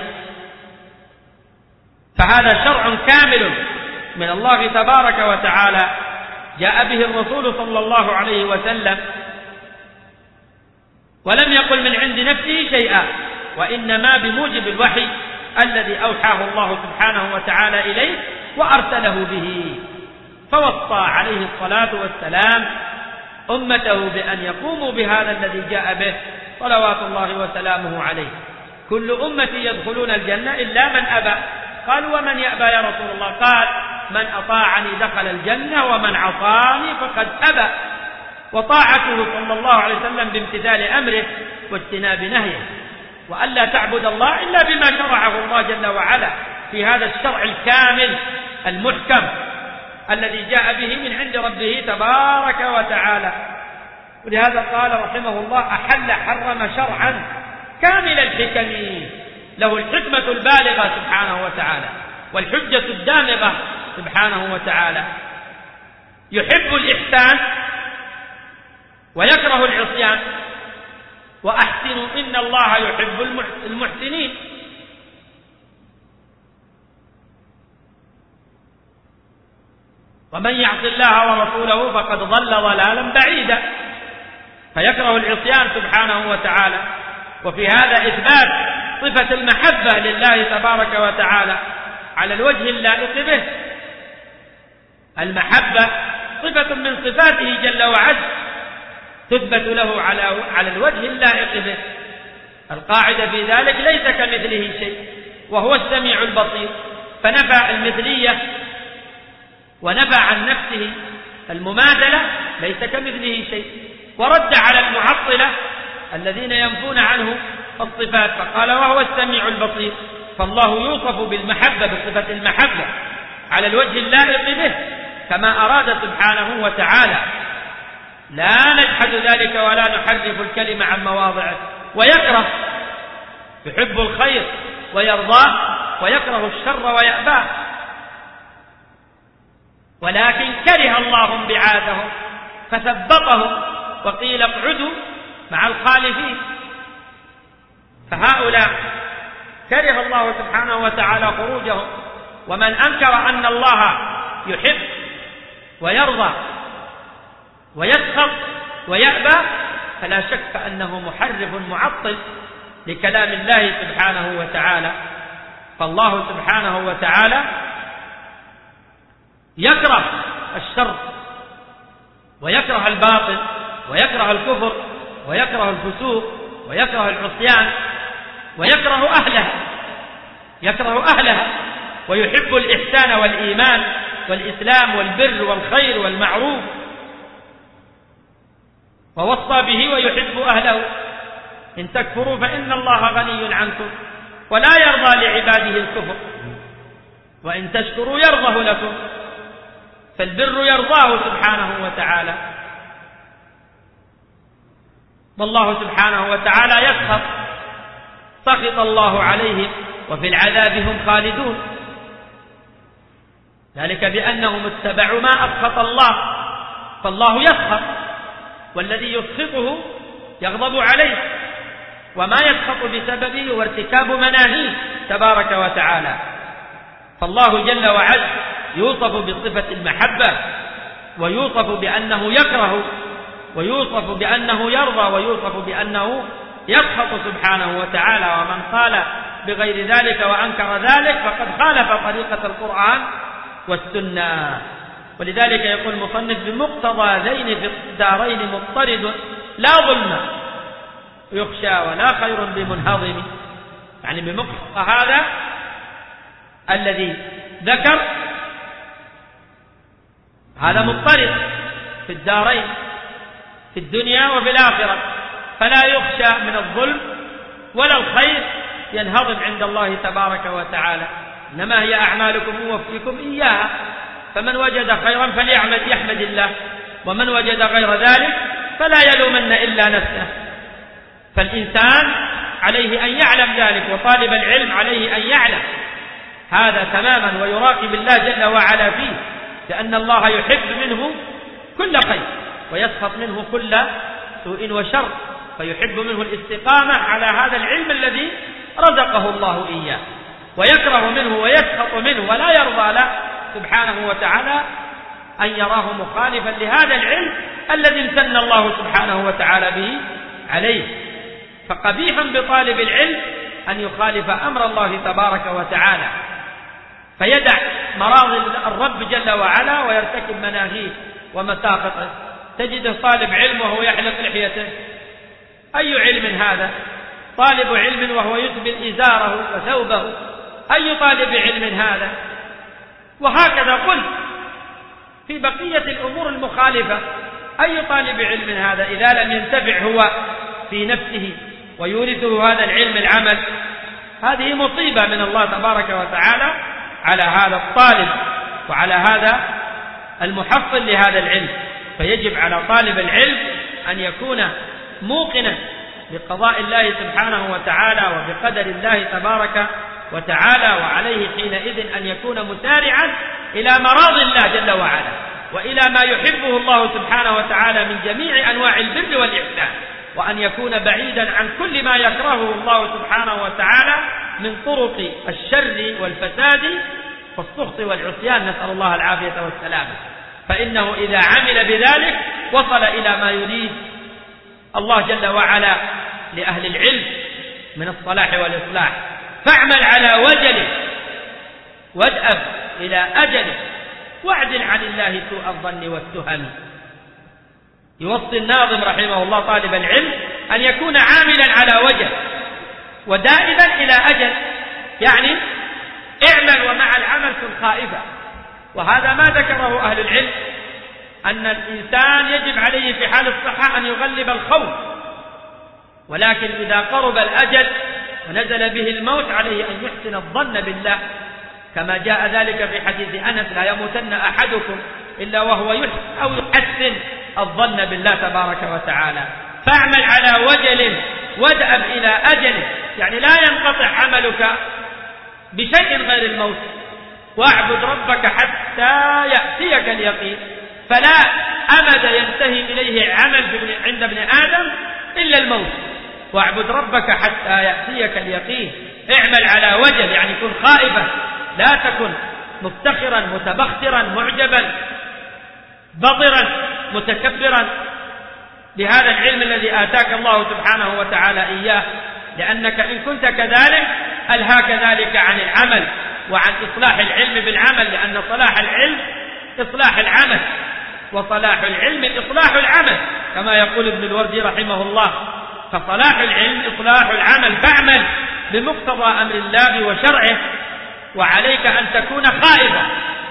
فهذا شرع كامل من الله تبارك وتعالى جاء به الرسول صلى الله عليه وسلم، ولم يقل من عند نفسه شيئا، وإنما بموجب الوحي الذي أوحاه الله سبحانه وتعالى إليه وأرسله به. فوصى عليه الصلاة والسلام أمته بأن يقوموا بهذا الذي جاء به صلوات الله وسلامه عليه. كل أمتي يدخلون الجنة إلا من أبى. قالوا ومن يأبى يا رسول الله؟ قال من أطاعني دخل الجنة ومن عصاني فقد أبى. وطاعته صلى الله عليه وسلم بامتثال أمره واجتناب نهيه، وألا تعبد الله إلا بما شرعه الله جل وعلا في هذا الشرع الكامل المحكم الذي جاء به من عند ربه تبارك وتعالى. ولهذا قال رحمه الله أحل حرم شرعا كامل الحكم، له الحكمة البالغة سبحانه وتعالى والحجة الدامغة سبحانه وتعالى. يحب الإحسان ويكره العصيان، وأحسنوا إن الله يحب المحسنين. ومن يعص الله ورسوله فقد ضل ضلالا بعيدا، فيكره العصيان سبحانه وتعالى. وفي هذا إثبات صفة المحبة لله تبارك وتعالى على الوجه اللائق به. المحبة صفة من صفاته جل وعز تثبت له على على الوجه اللائق به. القاعدة في ذلك ليس كمثله شيء وهو السميع البصير، فنفى المثلية ونفى عن نفسه المماثلة، ليس كمثله شيء، ورد على المعطلة الذين ينفون عنه الصفات فقال وهو السميع البصير. فالله يوصف بالمحبة بصفة المحبة على الوجه اللائق به كما أراد سبحانه وتعالى، لا نجحد ذلك ولا نحرف الكلمة عن مواضعه. ويكره، يحب الخير ويرضاه، ويكره الشر ويأباه. ولكن كره الله انبعاثهم فثبطهم وقيل اقعدوا مع الخالفين. فهؤلاء كره الله سبحانه وتعالى خروجهم. ومن أنكر أن الله يحب ويرضى ويسخط ويأبى فلا شك أنه محرف معطل لكلام الله سبحانه وتعالى. فالله سبحانه وتعالى يكره الشر ويكره الباطل ويكره الكفر ويكره الفسوق ويكره العصيان ويكره أهلها، يكره أهلها ويحب الإحسان والإيمان والإسلام والبر والخير والمعروف، ووصى به ويحب أهله. إن تكفروا فإن الله غني عنكم ولا يرضى لعباده الكفر، وإن تشكروا يرضه لكم. فالبر يرضاه سبحانه وتعالى، والله سبحانه وتعالى يسخط، سخط الله عليهم وفي العذاب هم خالدون، ذلك بأنهم اتبعوا ما أسخط الله. فالله يسخط، والذي يسخطه يغضب عليه، وما يسخط بسببه وارتكاب مناهيه تبارك وتعالى. فالله جل وعز يوصف بصفة المحبة، ويوصف بأنه يكره، ويوصف بأنه يرضى، ويوصف بأنه يسخط سبحانه وتعالى. ومن قال بغير ذلك وأنكر ذلك فقد خالف طريقة القرآن والسنة. ولذلك يقول المصنف بمقتضى ذين في الدارين مضطرد لا ظلم يخشى ولا خير بمنهضم، يعني بمقتضى هذا الذي ذكر هذا مضطرد في الدارين في الدنيا وفي الآخرة، فلا يخشى من الظلم ولا الخير ينهضم عند الله تبارك وتعالى. إنما هي أعمالكم موفيكم إياها، فمن وجد خيرا فليحمد يحمد الله، ومن وجد غير ذلك فلا يلومن إلا نفسه. فالإنسان عليه أن يعلم ذلك، وطالب العلم عليه أن يعلم هذا تماما ويراقب الله جل وعلا فيه، لأن الله يحب منه كل خير ويسخط منه كل سوء وشر، فيحب منه الاستقامة على هذا العلم الذي رزقه الله إياه، ويكره منه ويسخط منه ولا يرضى له سبحانه وتعالى أن يراه مخالفا لهذا العلم الذي امتن الله سبحانه وتعالى به عليه. فقبيح بطالب العلم أن يخالف أمر الله تبارك وتعالى فيدع مراضي الرب جل وعلا ويرتكب مناهيه ومساقطه. تجده طالب علم وهو يحلق لحيته، أي علم هذا؟ طالب علم وهو يسبل إزاره وثوبه، أي طالب علم هذا؟ وهكذا قلت في بقية الأمور المخالفة، أي طالب علم هذا إذا لم ينتفع هو في نفسه ويورثه هذا العلم العمل؟ هذه مصيبة من الله تبارك وتعالى على هذا الطالب وعلى هذا المحصل لهذا العلم. فيجب على طالب العلم أن يكون موقنا بقضاء الله سبحانه وتعالى وبقدر الله تبارك وتعالى، وعليه حينئذ أن يكون مسارعا إلى مراضي الله جل وعلا وإلى ما يحبه الله سبحانه وتعالى من جميع أنواع البر والإحسان، وأن يكون بعيدا عن كل ما يكرهه الله سبحانه وتعالى من طرق الشر والفساد والسخط والعصيان، نسأل الله العافية والسلامة. فإنه إذا عمل بذلك وصل إلى ما يريد الله جل وعلا لأهل العلم من الصلاح والإصلاح. فاعمل على وجله وادأب إلى أجله واعدل عن الله سوء الظن والتهم. يوصي الناظم رحمه الله طالب العلم أن يكون عاملا على وجه ودائبا إلى أجل، يعني اعمل ومع العمل كن خائفا. وهذا ما ذكره أهل العلم، أن الإنسان يجب عليه في حال الصحة أن يغلب الخوف، ولكن إذا قرب الأجل ونزل به الموت عليه أن يحسن الظن بالله، كما جاء ذلك في حديث أنس: لا يموتن أحدكم إلا وهو يحسن أو يحسن الظن بالله تبارك وتعالى. فاعمل على وجل وادأب إلى أجل، يعني لا ينقطع عملك بشيء غير الموت. واعبد ربك حتى يأتيك اليقين، فلا أمد ينتهي إليه عمل عند ابن آدم إلا الموت. واعبد ربك حتى يأتيك اليقين. اعمل على وجل، يعني كن خائفا، لا تكن مفتخرا متبخترا معجبا بطرا متكبرا بهذا العلم الذي آتاك الله سبحانه وتعالى إياه، لأنك إن كنت كذلك ألهاك ذلك عن العمل وعن إصلاح العلم بالعمل، لأن صلاح العلم إصلاح العمل، وصلاح العلم إصلاح العمل، كما يقول ابن الوردي رحمه الله. فصلاح العلم إصلاح العمل، فاعمل بمقتضى أمر الله وشرعه، وعليك أن تكون خائفا.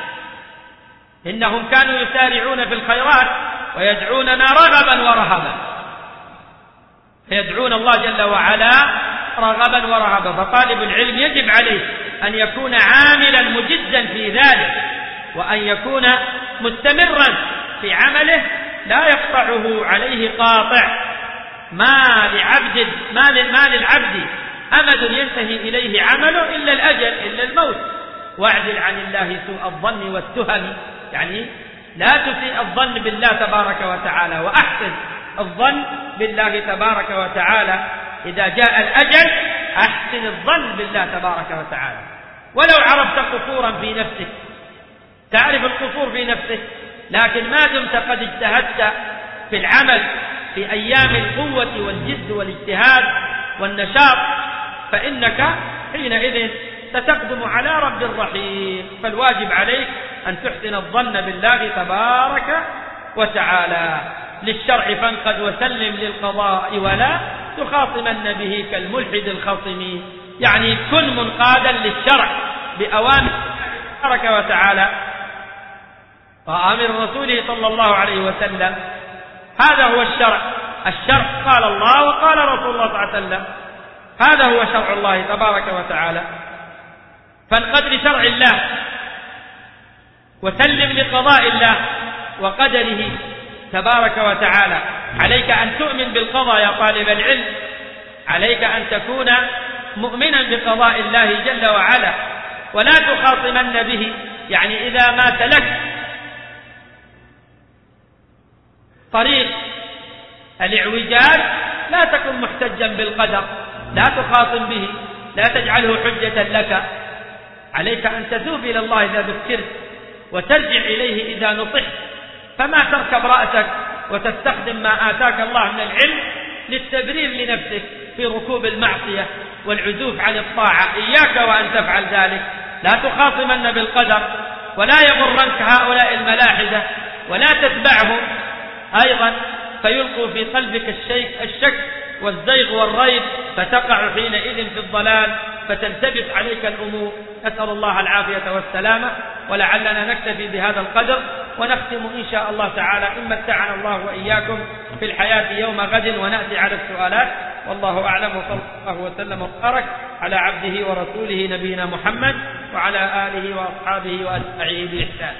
إنهم كانوا يسارعون في الخيرات ويدعوننا رغبا ورهبا، فيدعون الله جل وعلا رغبا ورهبا. فطالب العلم يجب عليه أن يكون عاملا مجدا في ذلك، وأن يكون مستمرا في عمله لا يقطعه عليه قاطع. ما لعبد ما للعبد أمد ينتهي إليه عمله إلا الأجل إلا الموت. واعدل عن الله سوء الظن والتهم، يعني لا تسيء الظن بالله تبارك وتعالى، وأحسن الظن بالله تبارك وتعالى. إذا جاء الأجل أحسن الظن بالله تبارك وتعالى. ولو عرفت قصورا في نفسك، تعرف القصور في نفسك، لكن ما دمت قد اجتهدت في العمل في أيام القوة والجد والاجتهاد والنشاط، فإنك حينئذ ستقدم على رب رحيم. فالواجب عليك أن تحسن الظن بالله تبارك وتعالى. للشرع فانقد وسلم للقضاء ولا تخاصمن به كالملحد الخصم، يعني كن منقادا للشرع بأوامر تبارك وتعالى وأمر رسوله صلى الله عليه وسلم. هذا هو الشرع. الشرع قال الله وقال رسول الله صلى الله عليه وسلم، هذا هو شرع الله تبارك وتعالى. فانقد لشرع الله وسلم لقضاء الله وقدره تبارك وتعالى. عليك أن تؤمن بالقضاء يا طالب العلم، عليك أن تكون مؤمنا بقضاء الله جل وعلا، ولا تخاصمن به. يعني إذا ما سلكت طريق الاعوجاج لا تكن محتجا بالقدر، لا تخاصم به، لا تجعله حجة لك. عليك أن تتوب إلى الله إذا ذكرت وترجع إليه إذا نصحت، فما تركب رأسك وتستخدم ما آتاك الله من العلم للتبرير لنفسك في ركوب المعصية والعزوف عن الطاعة. إياك وأن تفعل ذلك، لا تخاصمن بالقدر، ولا يغرنك هؤلاء الملاحدة، ولا تتبعهم أيضا فيلقوا في قلبك الشيك الشك والزيغ والريب، فتقع حينئذ في الضلال فتلتبس عليك الأمور. نسأل الله العافية والسلامة، ولعلنا نكتفي بهذا القدر ونختم إن شاء الله تعالى إن متعنا الله وإياكم في الحياة يوم غد ونأتي على السؤالات. والله أعلم، وصلى الله وسلم وبارك على عبده ورسوله نبينا محمد وعلى آله وأصحابه وأتباعه بإحسان.